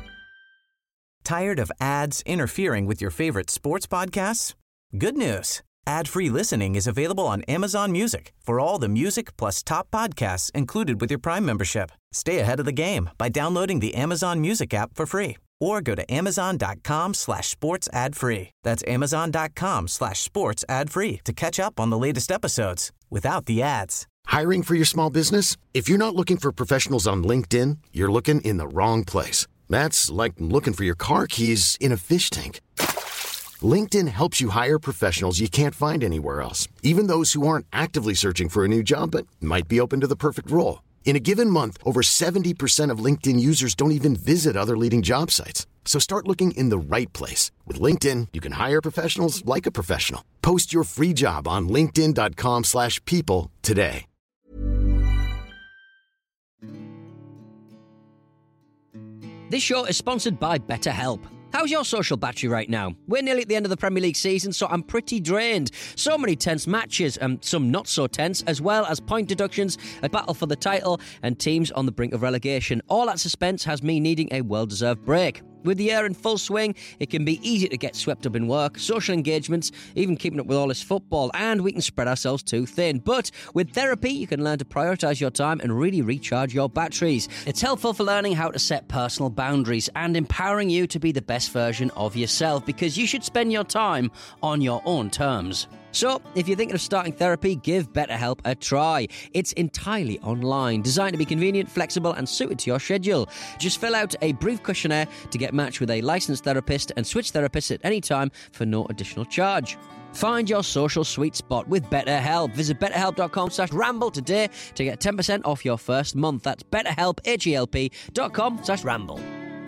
Tired of ads interfering with your favorite sports podcasts? Good news. Ad-free listening is available on Amazon Music for all the music plus top podcasts included with your Prime membership. Stay ahead of the game by downloading the Amazon Music app for free or go to amazon.com slash sports ad free. That's amazon.com slash sports ad free to catch up on the latest episodes without the ads. Hiring for your small business? If you're not looking for professionals on LinkedIn, you're looking in the wrong place. That's like looking for your car keys in a fish tank. LinkedIn helps you hire professionals you can't find anywhere else, even those who aren't actively searching for a new job but might be open to the perfect role. In a given month, over seventy percent of LinkedIn users don't even visit other leading job sites. So start looking in the right place. With LinkedIn, you can hire professionals like a professional. Post your free job on linkedin.com slash people today. This show is sponsored by BetterHelp. How's your social battery right now? We're nearly at the end of the Premier League season, so I'm pretty drained. So many tense matches, and some not so tense, as well as point deductions, a battle for the title, and teams on the brink of relegation. All that suspense has me needing a well-deserved break. With the year in full swing, it can be easy to get swept up in work, social engagements, even keeping up with all this football, and we can spread ourselves too thin. But with therapy, you can learn to prioritise your time and really recharge your batteries. It's helpful for learning how to set personal boundaries and empowering you to be the best version of yourself, because you should spend your time on your own terms. So, if you're thinking of starting therapy, give BetterHelp a try. It's entirely online, designed to be convenient, flexible, and suited to your schedule. Just fill out a brief questionnaire to get matched with a licensed therapist and switch therapists at any time for no additional charge. Find your social sweet spot with BetterHelp. Visit betterhelp.com slash ramble today to get ten percent off your first month. That's betterhelp, H-E-L-P dot com slash ramble.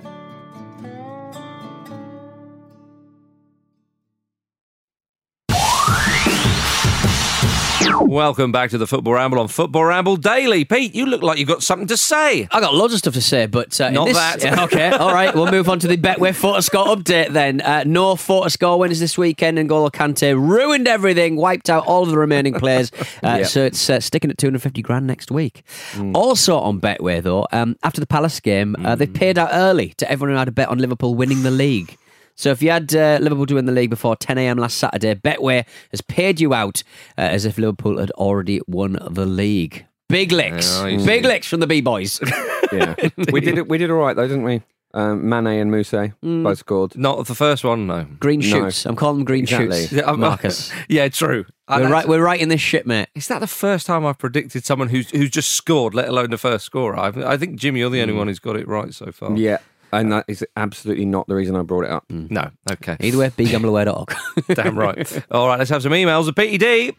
Welcome back to the Football Ramble on Football Ramble Daily. Pete, you look like you've got something to say. I got loads of stuff to say, but... Uh, Not in this, that. Yeah, okay, all right, we'll move on to the Betway Photoscore update then. Uh, no Photoscore winners this weekend, and N'Golo Kante ruined everything, wiped out all of the remaining players, uh, Yep. so it's uh, sticking at two hundred fifty grand next week. Also on Betway, though, um, after the Palace game, uh, they paid out early to everyone who had a bet on Liverpool winning the league. So if you had uh, Liverpool to win the league before ten a.m. last Saturday, Betway has paid you out uh, as if Liverpool had already won the league. Big licks. Yeah, I Big see. licks from the B-boys. Yeah, we did it. We did all right though, didn't we? Um, Mane and Muse both scored. Not the first one, no. Green No. shoots. I'm calling them green Exactly. shoots, Yeah, I'm- Marcus. Yeah, true. We're, And right, we're right in this shit, mate. Is that the first time I've predicted someone who's who's just scored, let alone the first scorer? I've, I think, Jimmy, you're the only one who's got it right so far. Yeah, and that is absolutely not the reason I brought it up. No, okay. Either way, be gamble away dot org. Damn right. All right, let's have some emails. The P E D.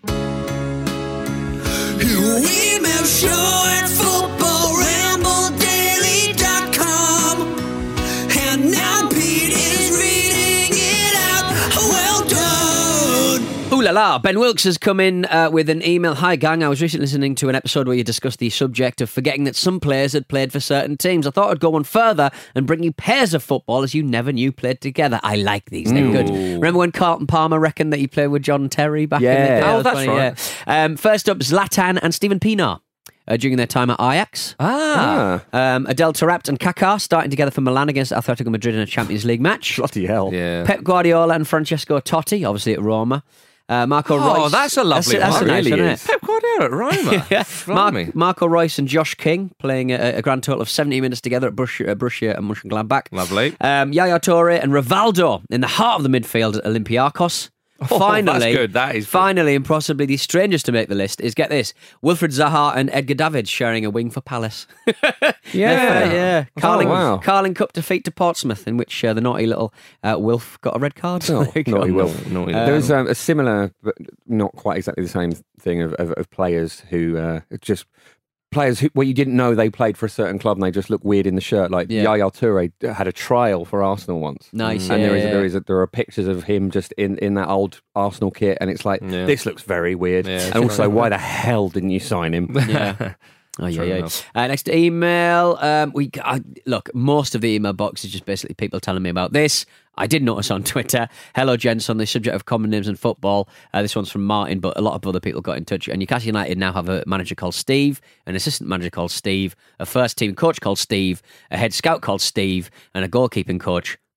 Email show at football ramble daily dot com. And now Pete is reading it out. Well done. Ooh la la. Ben Wilkes has come in uh, with an email. Hi, gang. I was recently listening to an episode where you discussed the subject of forgetting that some players had played for certain teams. I thought I'd go one further and bring you pairs of footballers you never knew played together. I like these. They're good. Remember when Carlton Palmer reckoned that he played with John Terry back in the Yeah. day? Oh, That was that's funny, right. yeah. Um, first up, Zlatan and Steven Pienaar. Uh, during their time at Ajax. Ah. Um, Adel Taarabt and Kaká starting together for Milan against Atletico Madrid in a Champions League match. Bloody hell. Yeah. Pep Guardiola and Francesco Totti, obviously at Roma. Uh, Marco Oh, Reus. that's a lovely that's, that's one. a nice It really one, is. isn't Pep Guardiola at Roma. yeah. Blimey. Mark, Marco Reus and Josh King playing a, a grand total of seventy minutes together at Borussia, uh, Borussia and Mönchengladbach. Lovely. Um, Yaya Toure and Rivaldo in the heart of the midfield at Olympiacos. Oh, Finally, that's good. That is good. finally, and possibly the strangest to make the list is, get this, Wilfred Zaha and Edgar Davids sharing a wing for Palace. Yeah. yeah. Oh, Carling, wow. Carling Cup defeat to Portsmouth, in which uh, the naughty little uh, Wilf got a red card. Oh, There you go. naughty Will. Naughty there was um, a similar, but not quite exactly the same thing of, of, of players who uh, just players who, where you didn't know they played for a certain club and they just look weird in the shirt. Like Yeah. Yaya Toure had a trial for Arsenal once. Nice, and yeah, there is yeah. there is a, there are pictures of him just in, in that old Arsenal kit, and it's like Yeah. this looks very weird. Yeah, and also, why the hell didn't you sign him? Yeah. Oh, yeah, True yeah. enough. Uh, next email. Um, we I, look. Most of the email box is just basically people telling me about this. I did notice on Twitter. Hello, gents. On the subject of common names in football, uh, this one's from Martin, but a lot of other people got in touch. And Newcastle United now have a manager called Steve, an assistant manager called Steve, a first team coach called Steve, a head scout called Steve, and a goalkeeping coach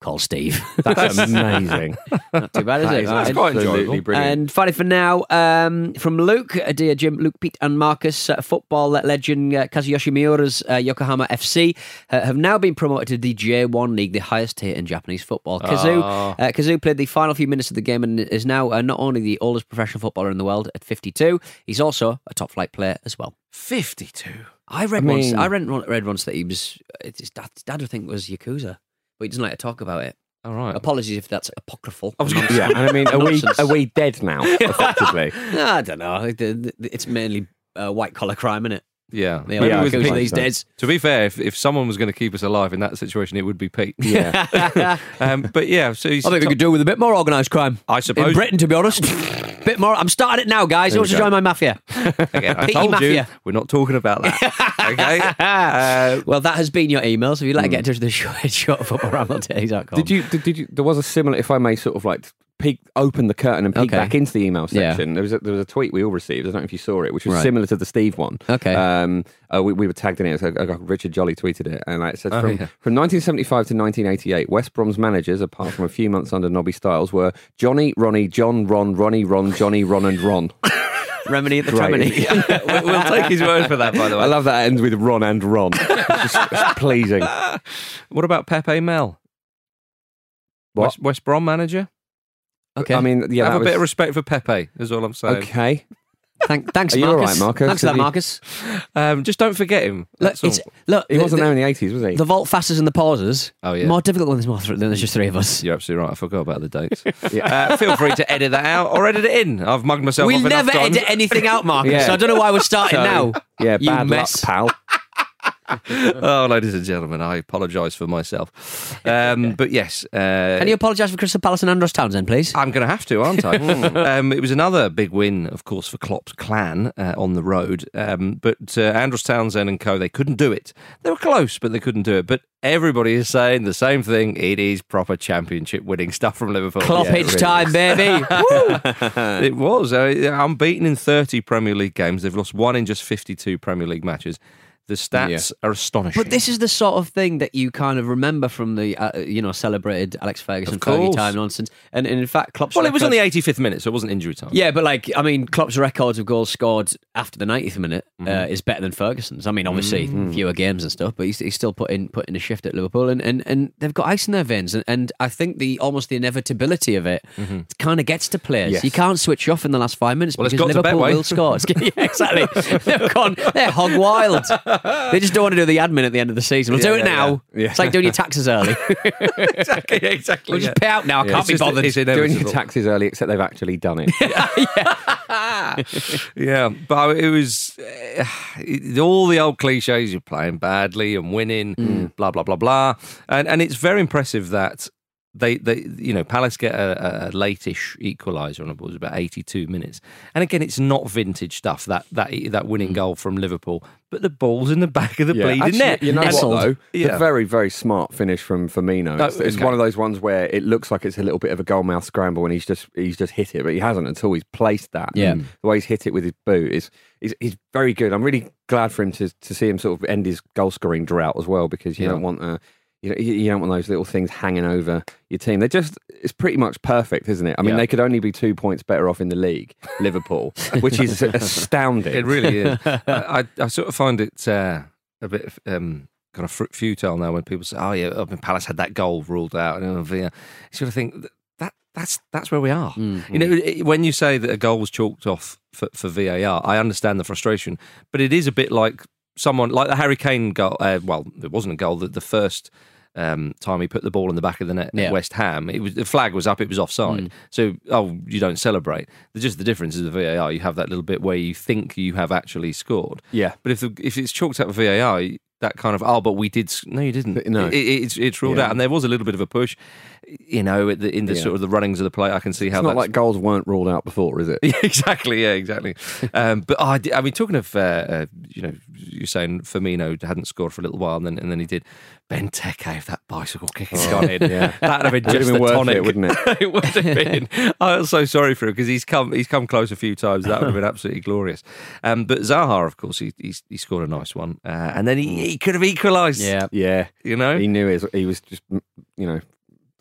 call Steve. That's amazing. Not too bad, is That it? is That's quite enjoyable. Brilliant. And finally for now, um, from Luke, uh, dear Jim, Luke, Pete and Marcus, uh, football legend uh, Kazuyoshi Miura's uh, Yokohama F C uh, have now been promoted to the J one League, the highest tier in Japanese football. Kazu, Oh. uh, Kazu played the final few minutes of the game and is now uh, not only the oldest professional footballer in the world at fifty-two, he's also a top flight player as well. fifty-two? I read I once. mean- I read, read once that he was. His dad, his dad, I think, was Yakuza, but he doesn't like to talk about it. All right. Apologies if that's apocryphal. Yeah, and I mean, are we are we dead now? Effectively, I don't know. I think the- the- It's mainly uh, white collar crime, isn't it? Yeah, The Maybe old with Yakuza Pete. these days. To be fair, if, if someone was going to keep us alive in that situation, it would be Pete. Yeah. um, but yeah, so he's I think we could do with a bit more organised crime. I suppose. In Britain, to be honest. bit more. I'm starting it now, guys. Who There wants we to go. join my mafia? Again, I Petey told you, Mafia. we're not talking about that. Okay. Uh, Well, that has been your email. So if you'd like to get in touch with the show, it's short of football ramble daily dot com. did you did, did you? There was a similar. If I may, sort of like peek, open the curtain and peek Okay. back into the email Yeah. section. There was a, there was a tweet we all received. I don't know if you saw it, which was Right. similar to the Steve one. Okay. Um, uh, we, we were tagged in it. So, uh, Richard Jolly tweeted it, and like, it said Oh, from yeah. from nineteen seventy-five to nineteen eighty-eight, West Brom's managers, apart from a few months under Nobby Stiles, were Johnny, Ronnie, John, Ron, Ronnie, Ron, Johnny, Ron, and Ron. Remedy at the Great. Tremony. we'll, we'll take his word for that, by the way. I love that it ends with Ron and Ron. It's just it's pleasing. What about Pepe Mel? What? West, West Brom manager? Okay. I mean, yeah, Have that a was, bit of respect for Pepe, is all I'm saying. okay. Thank, thanks, Are you Marcus. all right, Marcus? Thanks for that, Have you- Marcus. Um, just don't forget him. Look, That's all. it's, look He the, wasn't the, there in the eighties, was he? the vault fasters and the pauses. Oh, yeah. More difficult when there's more th- than there's just three of us. You're absolutely right. I forgot about the dates. uh, feel free to edit that out or edit it in. I've mugged myself We'll off enough never times. edit anything out, Marcus. Yeah. So I don't know why we're starting So, now. Yeah, You bad mess. luck, pal. Oh, ladies and gentlemen, I apologise for myself. Um, but yes. Uh, Can you apologise for Crystal Palace and Andros Townsend, please? I'm going to have to, aren't I? um, it was another big win, of course, for Klopp's clan uh, on the road. Um, but uh, Andros Townsend and co, they couldn't do it. They were close, but they couldn't do it. But everybody is saying the same thing. It is proper championship winning stuff from Liverpool. Klopp Yeah, it each really time, is. baby. Woo! It was. Uh, unbeaten in thirty Premier League games. They've lost one in just fifty-two Premier League matches. The stats are astonishing. But this is the sort of thing that you kind of remember from the, uh, you know, celebrated Alex Ferguson, Of course. Fergie time nonsense. And, and in fact, Klopp's well, it was on record- the eighty-fifth minute, so it wasn't injury time. Yeah, but like, I mean, Klopp's records of goals scored after the ninetieth minute uh, Mhm. is better than Ferguson's. I mean, obviously, Mhm. fewer games and stuff, but he's, he's still putting putting a shift at Liverpool, and, and, and they've got ice in their veins. And, and I think the almost the inevitability of it Mhm. kind of gets to players. Yes. You can't switch off in the last five minutes Well, it's because got to Liverpool Betway. will score. It's- yeah, exactly. They've gone, they're hog wild. They just don't want to do the admin at the end of the season. We'll do Yeah, it yeah, now. yeah. It's like doing your taxes early. exactly, exactly. We'll yeah. just pay out now. I Yeah, can't it's be just- bothered. it's Doing your inevitable. taxes early, except they've actually done it. Yeah, but it was uh, it- all the old cliches. You're playing badly and winning, Mm. blah blah blah blah, and and it's very impressive that they they you know Palace get a, a late-ish equaliser on it was about eighty-two minutes, and again it's not vintage stuff that that that winning goal from Liverpool, but the ball's in the back of the bleeding actually, net. You know Nestled. what though? Yeah. A very, very smart finish from Firmino. It's, Oh, it's okay. one of those ones where it looks like it's a little bit of a goalmouth scramble, and he's just he's just hit it, but he hasn't at all. He's placed that. Yeah. And the way he's hit it with his boot is is he's very good. I'm really glad for him to to see him sort of end his goal scoring drought as well, because you Yeah. don't want a. You know, you you don't want those little things hanging over your team. They're just, it's pretty much perfect, isn't it? I mean, Yeah. they could only be two points better off in the league, Liverpool, which is astounding. It really is. I, I, I sort of find it uh, a bit um, kind of fr- futile now when people say, "Oh yeah, I mean, Palace had that goal ruled out." And uh, you sort of think that that's that's where we are. Mm. You know, it- when you say that a goal was chalked off for, for V A R, I understand the frustration, but it is a bit like someone like the Harry Kane goal. Uh, well, it wasn't a goal. That the first. Um, time he put the ball in the back of the net Yeah. at West Ham, it was the flag was up, it was offside. Mm. So, oh, you don't celebrate. There's just the difference is the V A R. You have that little bit where you think you have actually scored. Yeah. But if the, if it's chalked up for V A R, that kind of oh, but we did. s-" No, you didn't. No. It, it, it's it's ruled Yeah. out, and there was a little bit of a push. You know, at the, in the Yeah. sort of the runnings of the play, I can see how It's not that's like goals weren't ruled out before, is it? yeah, exactly. Yeah, exactly. Um, but oh, I, did- I mean, talking of, uh, uh, you know, you're saying Firmino hadn't scored for a little while, and then and then he did. Benteke, if that bicycle kick had gone in, yeah. that'd have been Would have just been the worth tonic, it, wouldn't it? It would have been. I was so sorry for him because he's come he's come close a few times. That would have been absolutely glorious. Um, but Zaha, of course, he he, he scored a nice one, uh, and then he, he could have equalised. Yeah. Yeah. You know, He knew it. He was just, you know,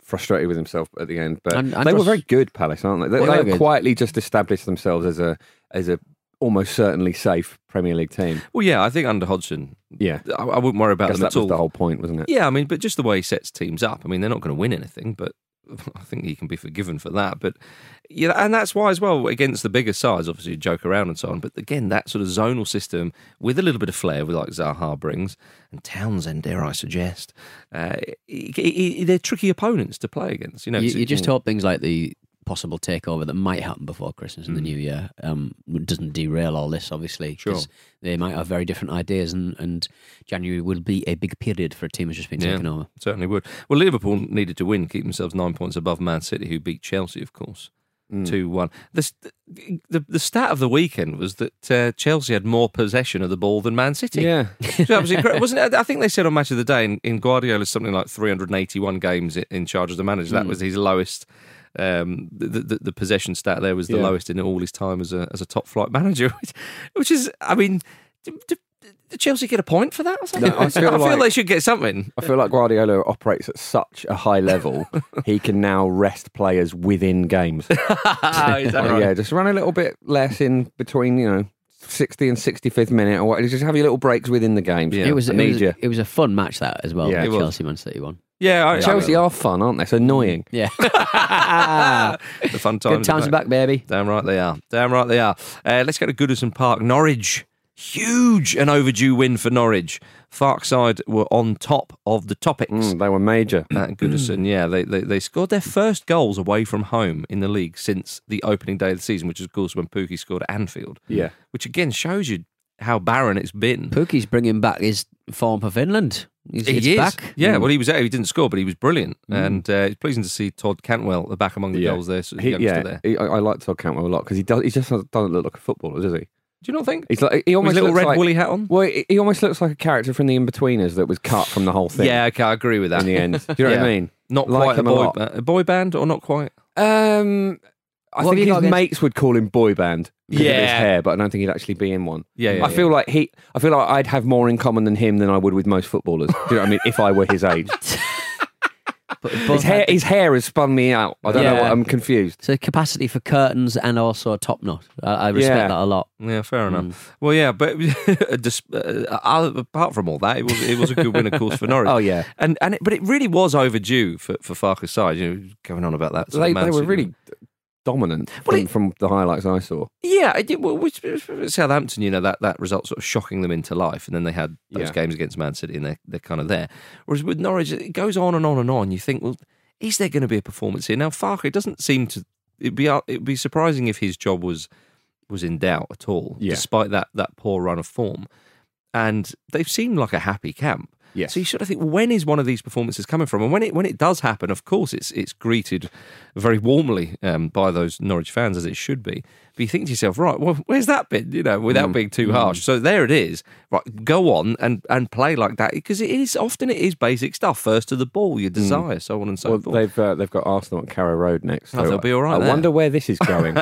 frustrated with himself at the end. But And- and they were Ross- very good, Palace, aren't they? They, They they were have good. quietly just established themselves as a as a almost certainly safe Premier League team. Well, yeah, I think under Hodgson, Yeah, I, I wouldn't worry about Guess them that at was all. the whole point, wasn't it? Yeah, I mean, but just the way he sets teams up. I mean, they're not going to win anything, but I think he can be forgiven for that. But yeah, and that's why as well against the bigger sides, obviously you joke around and so on. But again, that sort of zonal system with a little bit of flair, with like Zaha brings and Townsend, dare I suggest, uh, he, he, they're tricky opponents to play against. You know, you, it's- you just hope things like the possible takeover that might happen before Christmas and the New Year um, doesn't derail all this, obviously. Sure. 'Cause they might have very different ideas, and, and January will be a big period for a team that's just been taken over. Certainly would. Well, Liverpool needed to win, keep themselves nine points above Man City, who beat Chelsea, of course. two one. The, the the stat of the weekend was that uh, Chelsea had more possession of the ball than Man City. Yeah. So that was incredible. Wasn't it? I think they said on Match of the Day in, in Guardiola's something like three hundred eighty-one games in, in charge as the manager. That Mm. was his lowest. Um, the, the, the possession stat there was the Yeah. lowest in all his time as a as a top flight manager, which, which is, I mean, do, do, did Chelsea get a point for that? Or something? No, I feel I feel like- they should get something. I feel like Guardiola operates at such a high level, he can now rest players within games. Is that right? Yeah, just run a little bit less in between, you know, sixty and sixty-fifth minute, or what. Just have your little breaks within the games. It was I it need was, you. it was a fun match that as well. Yeah, the it was. Chelsea Man City one. Yeah, I, Chelsea I, are fun, aren't they? It's annoying. Yeah, the fun times. good times are back, baby. Damn right they are. Damn right they are. Uh, let's go to Goodison Park. Norwich. Huge and overdue win for Norwich. Farkside were on top of the topics. Mm, they were major. At Goodison, yeah. They, they they scored their first goals away from home in the league since the opening day of the season, which is, of course, when Pookie scored at Anfield. Yeah. Which, again, shows you how barren it's been. Pookie's bringing back his form for Finland. He's, He it's is. back. Yeah, Mm. well, he was he didn't score, but he was brilliant. Mm. And uh, it's pleasing to see Todd Cantwell back among the Yeah. goals there. So the He- youngster yeah, there. he- I, I like Todd Cantwell a lot because he does. He just doesn't look like a footballer, does he? Do you not think? He's like he With almost his little looks red like, woolly hat on? Well, he, he almost looks like a character from The Inbetweeners that was cut from the whole thing. Yeah, okay, I agree with that. in the end, do you know what I Yeah. mean? Not Like quite a him a boy, lot. ba- a boy band, or not quite? Um, I What have think you his got against- mates would call him boy band because of his Yeah. hair, but I don't think he'd actually be in one. Yeah, yeah, I feel yeah. like he. I feel like I'd have more in common than him than I would with most footballers. Do you know what I mean? If I were his age, But his both hair, had his hair has spun me out. I don't know Yeah. what. I'm confused. so capacity for curtains and also a top knot. I, I respect Yeah. that a lot. Yeah, fair Hmm. enough. Well, yeah, but dis- uh, apart from all that, it was it was a good win, of course, for Norwich. Oh yeah, and and it, but it really was overdue for for Farkas' side. You know, going on about that. sort of they, Man they were City. really dominant Well, from, it- from the highlights I saw. Yeah, it did, well, which, Southampton, you know, that, that result sort of shocking them into life, and then they had those Yeah. games against Man City, and they're, they're kind of there. Whereas with Norwich, it goes on and on and on. You think, well, is there going to be a performance here? Now, Farke, it doesn't seem to... It'd be, it'd be surprising if his job was was in doubt at all, Yeah. despite that, that poor run of form. And they've seemed like a happy camp. Yes. So you sort of think, when is one of these performances coming from? And when it when it does happen, of course, it's it's greeted very warmly um, by those Norwich fans, as it should be. But you think to yourself, right, well, where's that been? You know, without Mm. being too harsh. So there it is. Right, go on and, and play like that, because it is often it is basic stuff. First to the ball, your desire, so on and so well, forth. they've uh, they've got Arsenal at Carrow Road next. Oh, they'll be all right I there. wonder where this is going.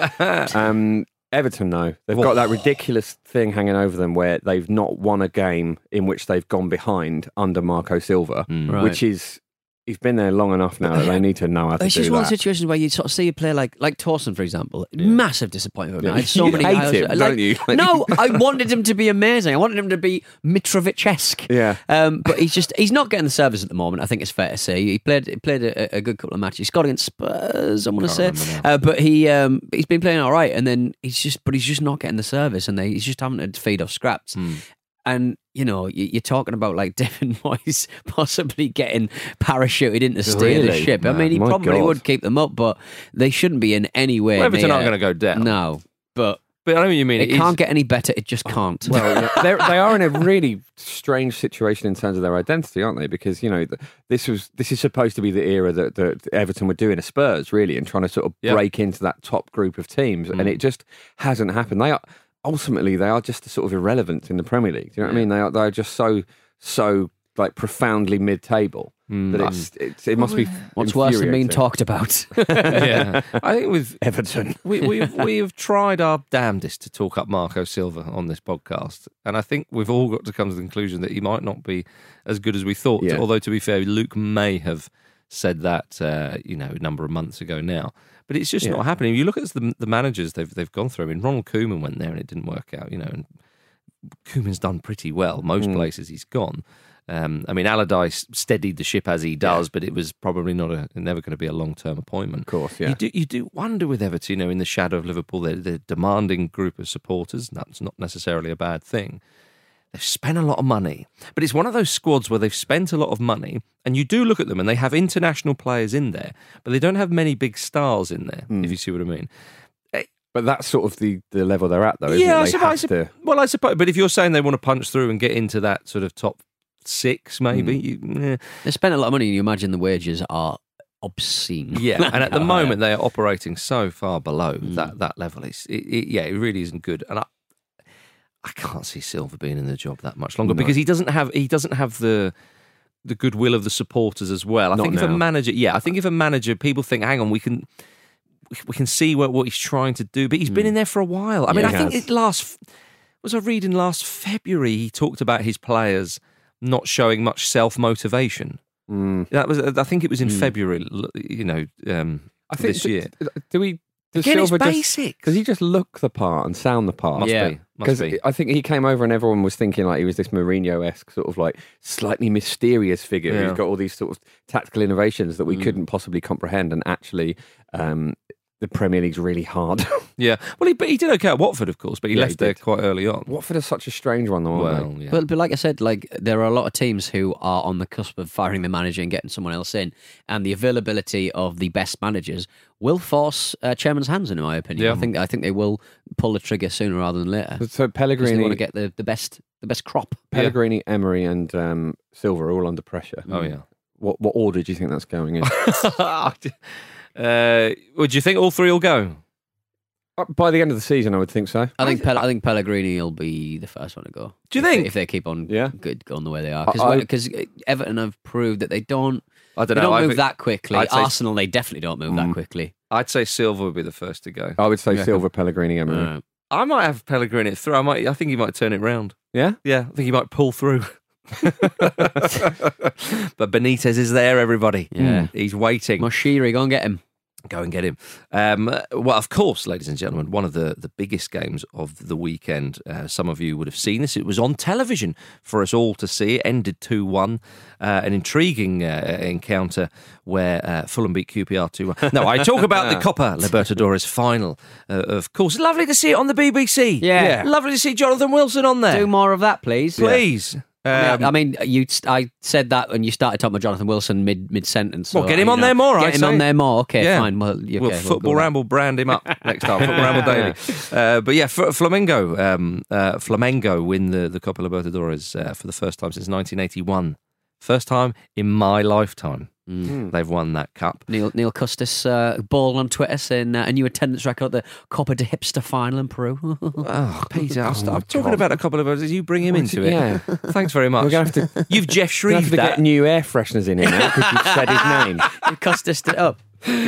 um, Everton, though, they've got that ridiculous thing hanging over them where they've not won a game in which they've gone behind under Marco Silva, Right. which is he's been there long enough now that they need to know how to It's do just one of that. the situations where you sort of see a player like like Torsten, for example. Massive disappointment. Yeah. I had so You many. hate I was- him, like, don't you? No, I wanted him to be amazing. I wanted him to be Mitrovic-esque. Yeah. Um, but he's just he's not getting the service at the moment. I think it's fair to say he played he played a, a good couple of matches. He scored against Spurs, I want to say, Can't uh, but he um, he's been playing all right. And then he's just but he's just not getting the service, and they, he's just having to feed off scraps. Hmm. And, you know, you- you're talking about like Devin Moyes possibly getting parachuted in to steer the Really? ship. I mean, he My probably God. would keep them up, but they shouldn't be in any way. Well, Everton near- aren't going to go down. No, but But I know what you mean. it is- can't get any better. It just can't. Well, yeah, they're, they are in a really strange situation in terms of their identity, aren't they? Because you know th- this was this is supposed to be the era that, that Everton were doing as Spurs, really, and trying to sort of Yeah. break into that top group of teams, and it just hasn't happened. They are ultimately they are just sort of irrelevant in the Premier League. Do you know what I mean? They are they are just so so like profoundly mid-table that it's, it's it must be What's worse than being infuriating. talked about? yeah, I think with Everton. we, we've we've tried our damnedest to talk up Marco Silva on this podcast, and I think we've all got to come to the conclusion that he might not be as good as we thought. Yeah. Although, to be fair, Luke may have said that, uh, you know, a number of months ago now. But it's just Yeah. not happening. You look at the, the managers they've they've gone through. I mean, Ronald Koeman went there and it didn't work out, you know, and Koeman's done pretty well. Most Mm. places he's gone. Um, I mean, Allardyce steadied the ship as he does, but it was probably not a never going to be a long-term appointment. Of course, yeah. You do, you do wonder with Everton, you know, in the shadow of Liverpool, they're, they're a demanding group of supporters. That's not necessarily a bad thing. They've spent a lot of money, but it's one of those squads where they've spent a lot of money, and you do look at them and they have international players in there, but they don't have many big stars in there, Mm. if you see what I mean. But that's sort of the, the level they're at, though, isn't yeah, it? I They suppose, have to... well, I suppose, but if you're saying they want to punch through and get into that sort of top six, maybe, Mm. you, eh. They spent a lot of money, and you imagine the wages are obscene. Yeah, and at the Oh, moment they are operating so far below Mm. that, that level. It's, it, it, yeah, it really isn't good, and I, I can't see Silva being in the job that much longer No. because he doesn't have he doesn't have the the goodwill of the supporters as well. I Not think if a now. manager, yeah, I think if a manager, people think, hang on, we can we can see what, what he's trying to do, but he's been in there for a while. I mean, Yeah, I he think has. it last was I reading last February he talked about his players not showing much self motivation. Mm. That was I think it was in Mm. February, you know, um, I think this d- year. d- Do we? Does Again, it's Silva just- basics. Does he just look the part and sound the part? Must Yeah. be, must Because be. I think he came over and everyone was thinking like he was this Mourinho-esque sort of like slightly mysterious figure Yeah. who's got all these sort of tactical innovations that we Mm. couldn't possibly comprehend. And actually, um, the Premier League's really hard. Yeah, well, he, but he did okay at Watford, of course, but he Yeah, left he there did. quite early on. Watford is such a strange one, though, aren't Well, they? yeah. But, but like I said, like there are a lot of teams who are on the cusp of firing the manager and getting someone else in, and the availability of the best managers will force uh, chairman's hands, in my opinion. Yeah. I think I think they will pull the trigger sooner rather than later. So- So Because they Pellegrini, want to get the, the best the best crop. Pellegrini, Emery, and um, Silva are all under pressure. Oh, yeah. What what order do you think that's going in? uh, would you think all three will go? Uh, By the end of the season, I would think so. I think Pel- I think Pellegrini will be the first one to go. Do you If they- think? if they keep on Yeah. good going the way they are? I- I- Because Everton have proved that they don't I they don't know. don't I move think- that quickly. I'd say- Arsenal, they definitely don't move that Mm. quickly. I'd say Silva would be the first to go. I would say Yeah. Silva, Pellegrini, Emery. Uh, I might have Pellegrini through. I might. I think he might turn it round. Yeah? Yeah, I think he might pull through. But Benitez is there, everybody. Yeah. He's waiting. Moshiri, go and get him. Go and get him. Um, well, of course, ladies and gentlemen, one of the, the biggest games of the weekend. Uh, some of you would have seen this. It was on television for us all to see. It ended two one. Uh, an intriguing uh, encounter where uh, Fulham beat Q P R two one. No, I talk about the Copa Libertadores final. Uh, of course, lovely to see it on the B B C. Yeah. Lovely to see Jonathan Wilson on there. Do more of that, please. Please. I mean, Um, I mean, you. I said that when you started talking about Jonathan Wilson mid mid sentence. Well, get him on there more, Get I'd him say. on there more. Okay, Yeah. fine. Well, okay, We'll we'll Football go back. Ramble brand him up next time. Football Ramble Daily. Uh, but yeah, F- Flamengo, um, uh, Flamengo win the, the Copa Libertadores uh, for the first time since nineteen eighty-one. First time in my lifetime Mm. they've won that cup. Neil Neil Custis uh, ball on Twitter saying uh, a new attendance record at the Copa de Hipster final in Peru. Oh, Peter, I'll Oh, stop my talking God. about a couple of others. You bring him What's into it- it. yeah. Thanks very much. We're going to have to, You've Jeff we're gonna have Shreve to that. get new air fresheners in here now because you've said his name. Custis it up.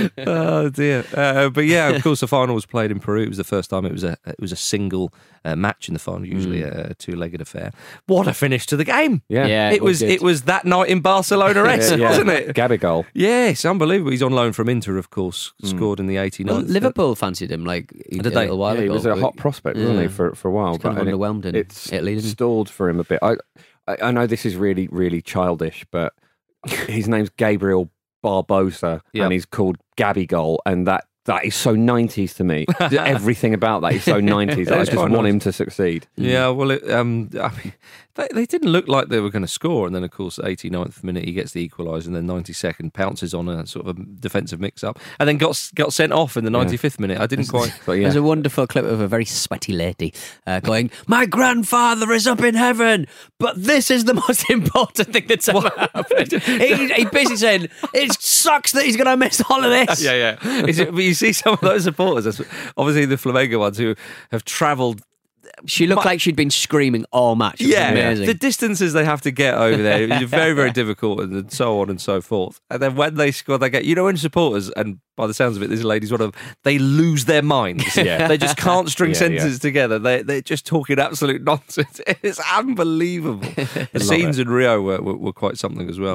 Oh dear! Uh, but yeah, of course, the final was played in Peru. It was the first time it was a it was a single uh, match in the final. Usually Mm. a two-legged affair. What a finish to the game! Yeah, Yeah, it was good. it was that night in Barcelona, Yeah, yeah. wasn't it? Gabigol. Yes, unbelievable. He's on loan from Inter, of course. Mm. Scored in the Well, eighty-ninth. Liverpool fancied him like a Did they? little while Yeah, he ago. was a but- hot prospect, wasn't Yeah. he, for for a while? He's kind of and it- underwhelmed in it's Italy, didn't he? stalled for him a bit. I, I I know this is really really childish, but his name's Gabriel Barbosa, Yeah. and he's called Gabigol, and that. That is so nineties to me. Everything about that is so nineties. I It's just quite want nice. him to succeed. Yeah, well, it, um, I mean, they, they didn't look like they were going to score, and then of course, eighty-ninth minute he gets the equaliser, and then ninety-second pounces on a sort of a defensive mix-up, and then got got sent off in the ninety-fifth minute. I didn't quite. But yeah, There's a wonderful clip of a very sweaty lady uh, going, "My grandfather is up in heaven, but this is the most important thing that's ever happened." he, he basically said, "It sucks that he's going to miss all of this." Yeah, yeah. Is it, but you see some of those supporters, that's- obviously the Flamengo ones who have travelled. She looked My- like she'd been screaming all match. It was Yeah, amazing. the distances they have to get over there is very, very difficult, and so on and so forth. And then when they score, they get, you know, when supporters, and by the sounds of it, this lady's one of them, they lose their minds. Yeah. They just can't string Yeah, sentences yeah. together. They, they're just talking absolute nonsense. It's unbelievable. The Love scenes it. in Rio were, were, were quite something as well. Mm.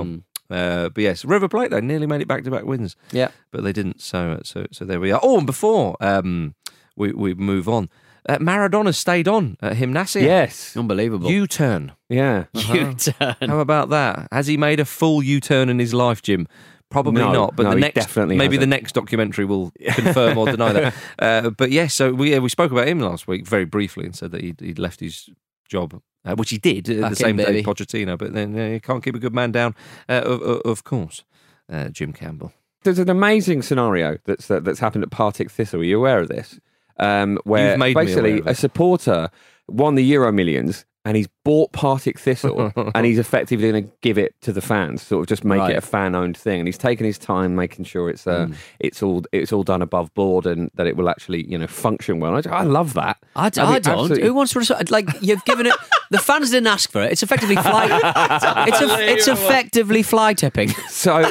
Uh, but yes, River Plate though nearly made it back to back wins. Yeah, but they didn't. So so so there we are. Oh, and before um, we we move on, uh, Maradona stayed on at Gimnasia. Yes, unbelievable U-turn. Yeah, Uh-huh. U-turn. How about that? Has he made a full U-turn in his life, Jim? Probably No, not, but no, the he next definitely maybe hasn't. the next documentary will confirm or deny that. Uh, but yes, so we uh, we spoke about him last week very briefly and said that he'd, he'd left his job, uh, which he did uh, Back the same in, day baby. Pochettino. But then uh, you can't keep a good man down, uh, of, of of course. Uh, Jim Campbell. There's an amazing scenario that's uh, that's happened at Partick Thistle. Are you aware of this? Um, where You've made me basically aware of it. a supporter won the Euro Millions and he's bought Partick Thistle and he's effectively going to give it to the fans, sort of just make Right. it a fan-owned thing. And he's taken his time making sure it's uh, Mm. it's all it's all done above board and that it will actually you know function well. I, I love that. I, d- I I think don't. absolutely- Who wants to res- like you've given it? The fans didn't ask for it. It's effectively fly. it's a, it's effectively fly tipping. So.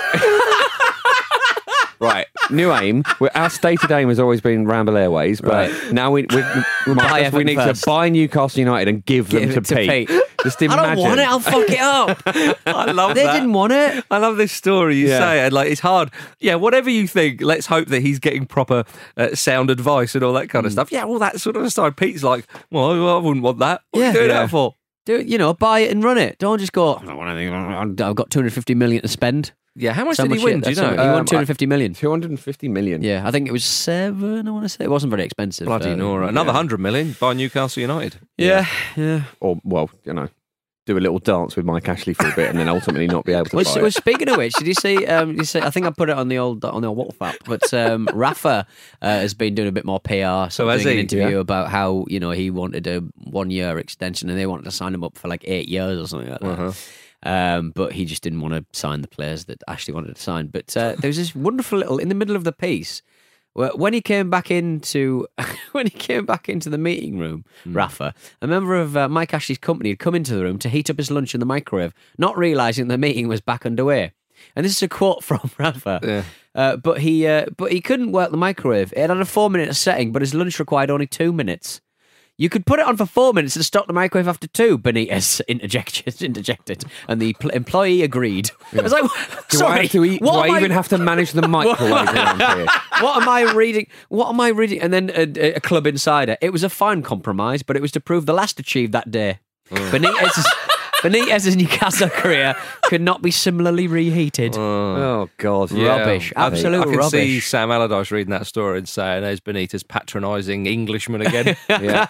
Right, new aim. We're, our stated aim has always been Ramble Airways, but Right. now we we, we, Buy we Everton need first. to buy Newcastle United and give them Give to it to Pete. Pete. Just I imagine. don't want it. I'll fuck it up. I love They that. didn't want it. I love this story you Yeah. say, and like it's hard. Yeah, whatever you think, let's hope that he's getting proper uh, sound advice and all that kind of stuff. Yeah, all that sort of aside. Pete's like, well, I wouldn't want that. What are you doing Yeah. that for? Do it, you know, buy it and run it. Don't just go. I don't want anything. I've got two hundred fifty million to spend. Yeah, how much So did he much win? it- Do you that's so know? much- He won Um, two hundred fifty million. two hundred fifty million. Yeah, I think it was seven. I want to say it wasn't very expensive. Bloody um, Nora. Another yeah. hundred million by Newcastle United. Yeah, yeah. Or, well, you know, do a little dance with Mike Ashley for a bit and then ultimately not be able to Well, buy so- it. well, speaking of which, did you see? Um, you see, I think I put it on the old on the old WhatsApp. But um, Rafa uh, has been doing a bit more P R. So So has doing an he? interview Yeah. about how you know he wanted a one year extension and they wanted to sign him up for like eight years or something like that. Uh-huh. Um, but he just didn't want to sign the players that Ashley wanted to sign. But uh, there was this wonderful little in the middle of the piece. Where when he came back into when he came back into the meeting room, Hmm. Rafa, a member of uh, Mike Ashley's company had come into the room to heat up his lunch in the microwave, not realising the meeting was back underway. And this is a quote from Rafa. Yeah. Uh, but he uh, but he couldn't work the microwave. It had a four minute setting, but his lunch required only two minutes. You could put it on for four minutes and stop the microwave after two, Benitez interjected, interjected and the pl- employee agreed. I was like, Do sorry, I, have to eat, do what I am even have to manage the microwave around here? What am I reading? What am I reading? And then a, a Club Insider. It was a fine compromise, but it was to prove the last achieved that day. Benitez's, Benitez's Newcastle career could not be similarly reheated. Oh, God. Rubbish. I- Absolute I can rubbish. see Sam Allardyce reading that story and saying, there's Benitez patronising Englishman again. Yeah.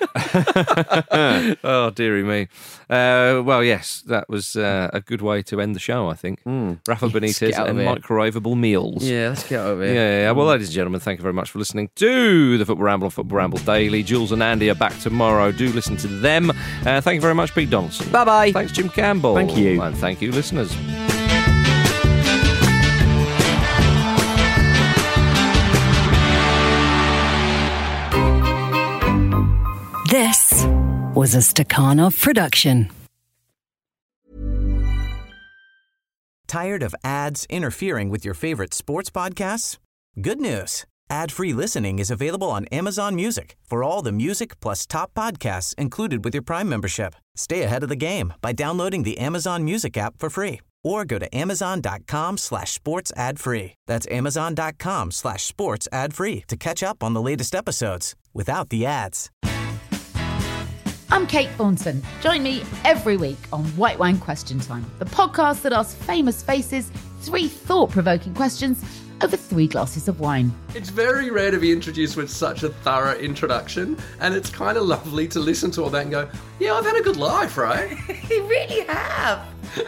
Oh, dearie me. Uh, well, yes, that was uh, a good way to end the show, I think. Rafa Benitez get out of and here. microwavable meals. Yeah, let's get over Yeah, here. yeah, yeah. Well, ladies and gentlemen, thank you very much for listening to the Football Ramble on Football Ramble Daily. Jules and Andy are back tomorrow. Do listen to them. Uh, thank you very much, Pete Donaldson. Bye bye. Thanks, Jim Campbell. Thank you. And thank you, listeners. This was a Stakhanov production. Tired of ads interfering with your favorite sports podcasts? Good news. Ad-free listening is available on Amazon Music for all the music plus top podcasts included with your Prime membership. Stay ahead of the game by downloading the Amazon Music app for free or go to amazon.com slash sports ad free. That's amazon.com slash sports ad free to catch up on the latest episodes without the ads. I'm Kate Thornton. Join me every week on White Wine Question Time, the podcast that asks famous faces three thought-provoking questions over three glasses of wine. It's very rare to be introduced with such a thorough introduction, and it's kind of lovely to listen to all that and go, yeah, I've had a good life, right? You really have.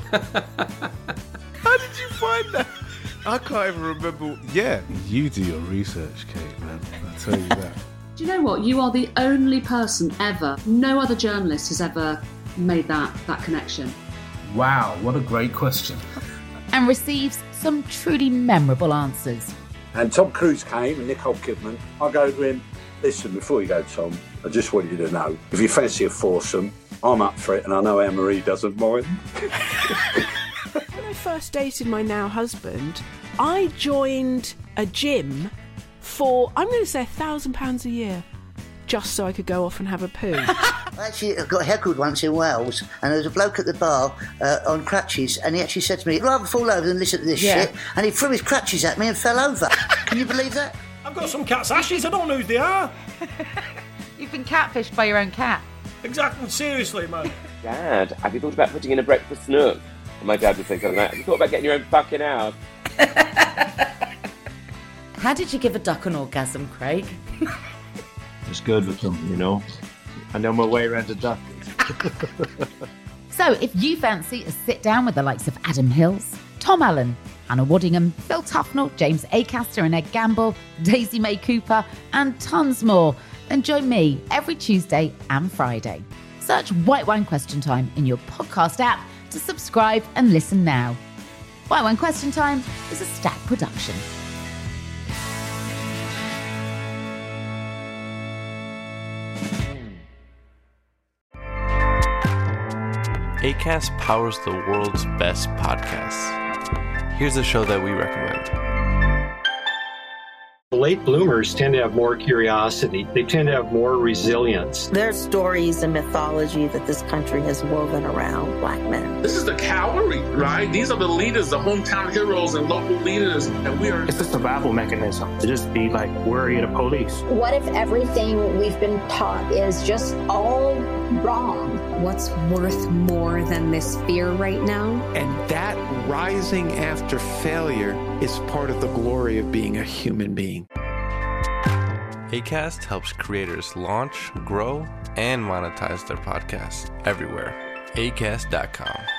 How did you find that? I can't even remember. Yeah, you do your research, Kate, man. I'll tell you that. Do you know what? You are the only person ever, no other journalist has ever made that, that connection. Wow, what a great question. And receives some truly memorable answers. And Tom Cruise came and Nicole Kidman. I go to him, listen, before you go, Tom, I just want you to know, if you fancy a foursome, I'm up for it, and I know Anne-Marie doesn't mind. When I first dated my now husband, I joined a gym for, I'm going to say, a thousand pounds a year, just so I could go off and have a poo. I actually got heckled once in Wales, and there was a bloke at the bar uh, on crutches, and he actually said to me, "I'd rather fall over than listen to this Yeah. shit," and he threw his crutches at me and fell over. Can you believe that? I've got some cat's ashes, I don't know who they are. You've been catfished by your own cat. Exactly, seriously, man. Dad, have you thought about putting in a breakfast nook? And my dad would say something like that. Have you thought about getting your own fucking house? How did you give a duck an orgasm, Craig? It's good with them, you know. I know my way around a duck. So if you fancy a sit down with the likes of Adam Hills, Tom Allen, Hannah Waddingham, Phil Tufnell, James Acaster and Ed Gamble, Daisy May Cooper, and tons more, then join me every Tuesday and Friday. Search White Wine Question Time in your podcast app to subscribe and listen now. White Wine Question Time is a Stack production. Acast powers the world's best podcasts. Here's a show that we recommend. Late bloomers tend to have more curiosity. They tend to have more resilience. There's stories and mythology that this country has woven around black men. This is the cavalry, right? These are the leaders, the hometown heroes and local leaders, and we are... It's a survival mechanism to just be like worried of police. What if everything we've been taught is just all wrong? What's worth more than this fear right now? And that rising after failure is part of the glory of being a human being. Acast helps creators launch, grow, and monetize their podcasts everywhere. acast dot com.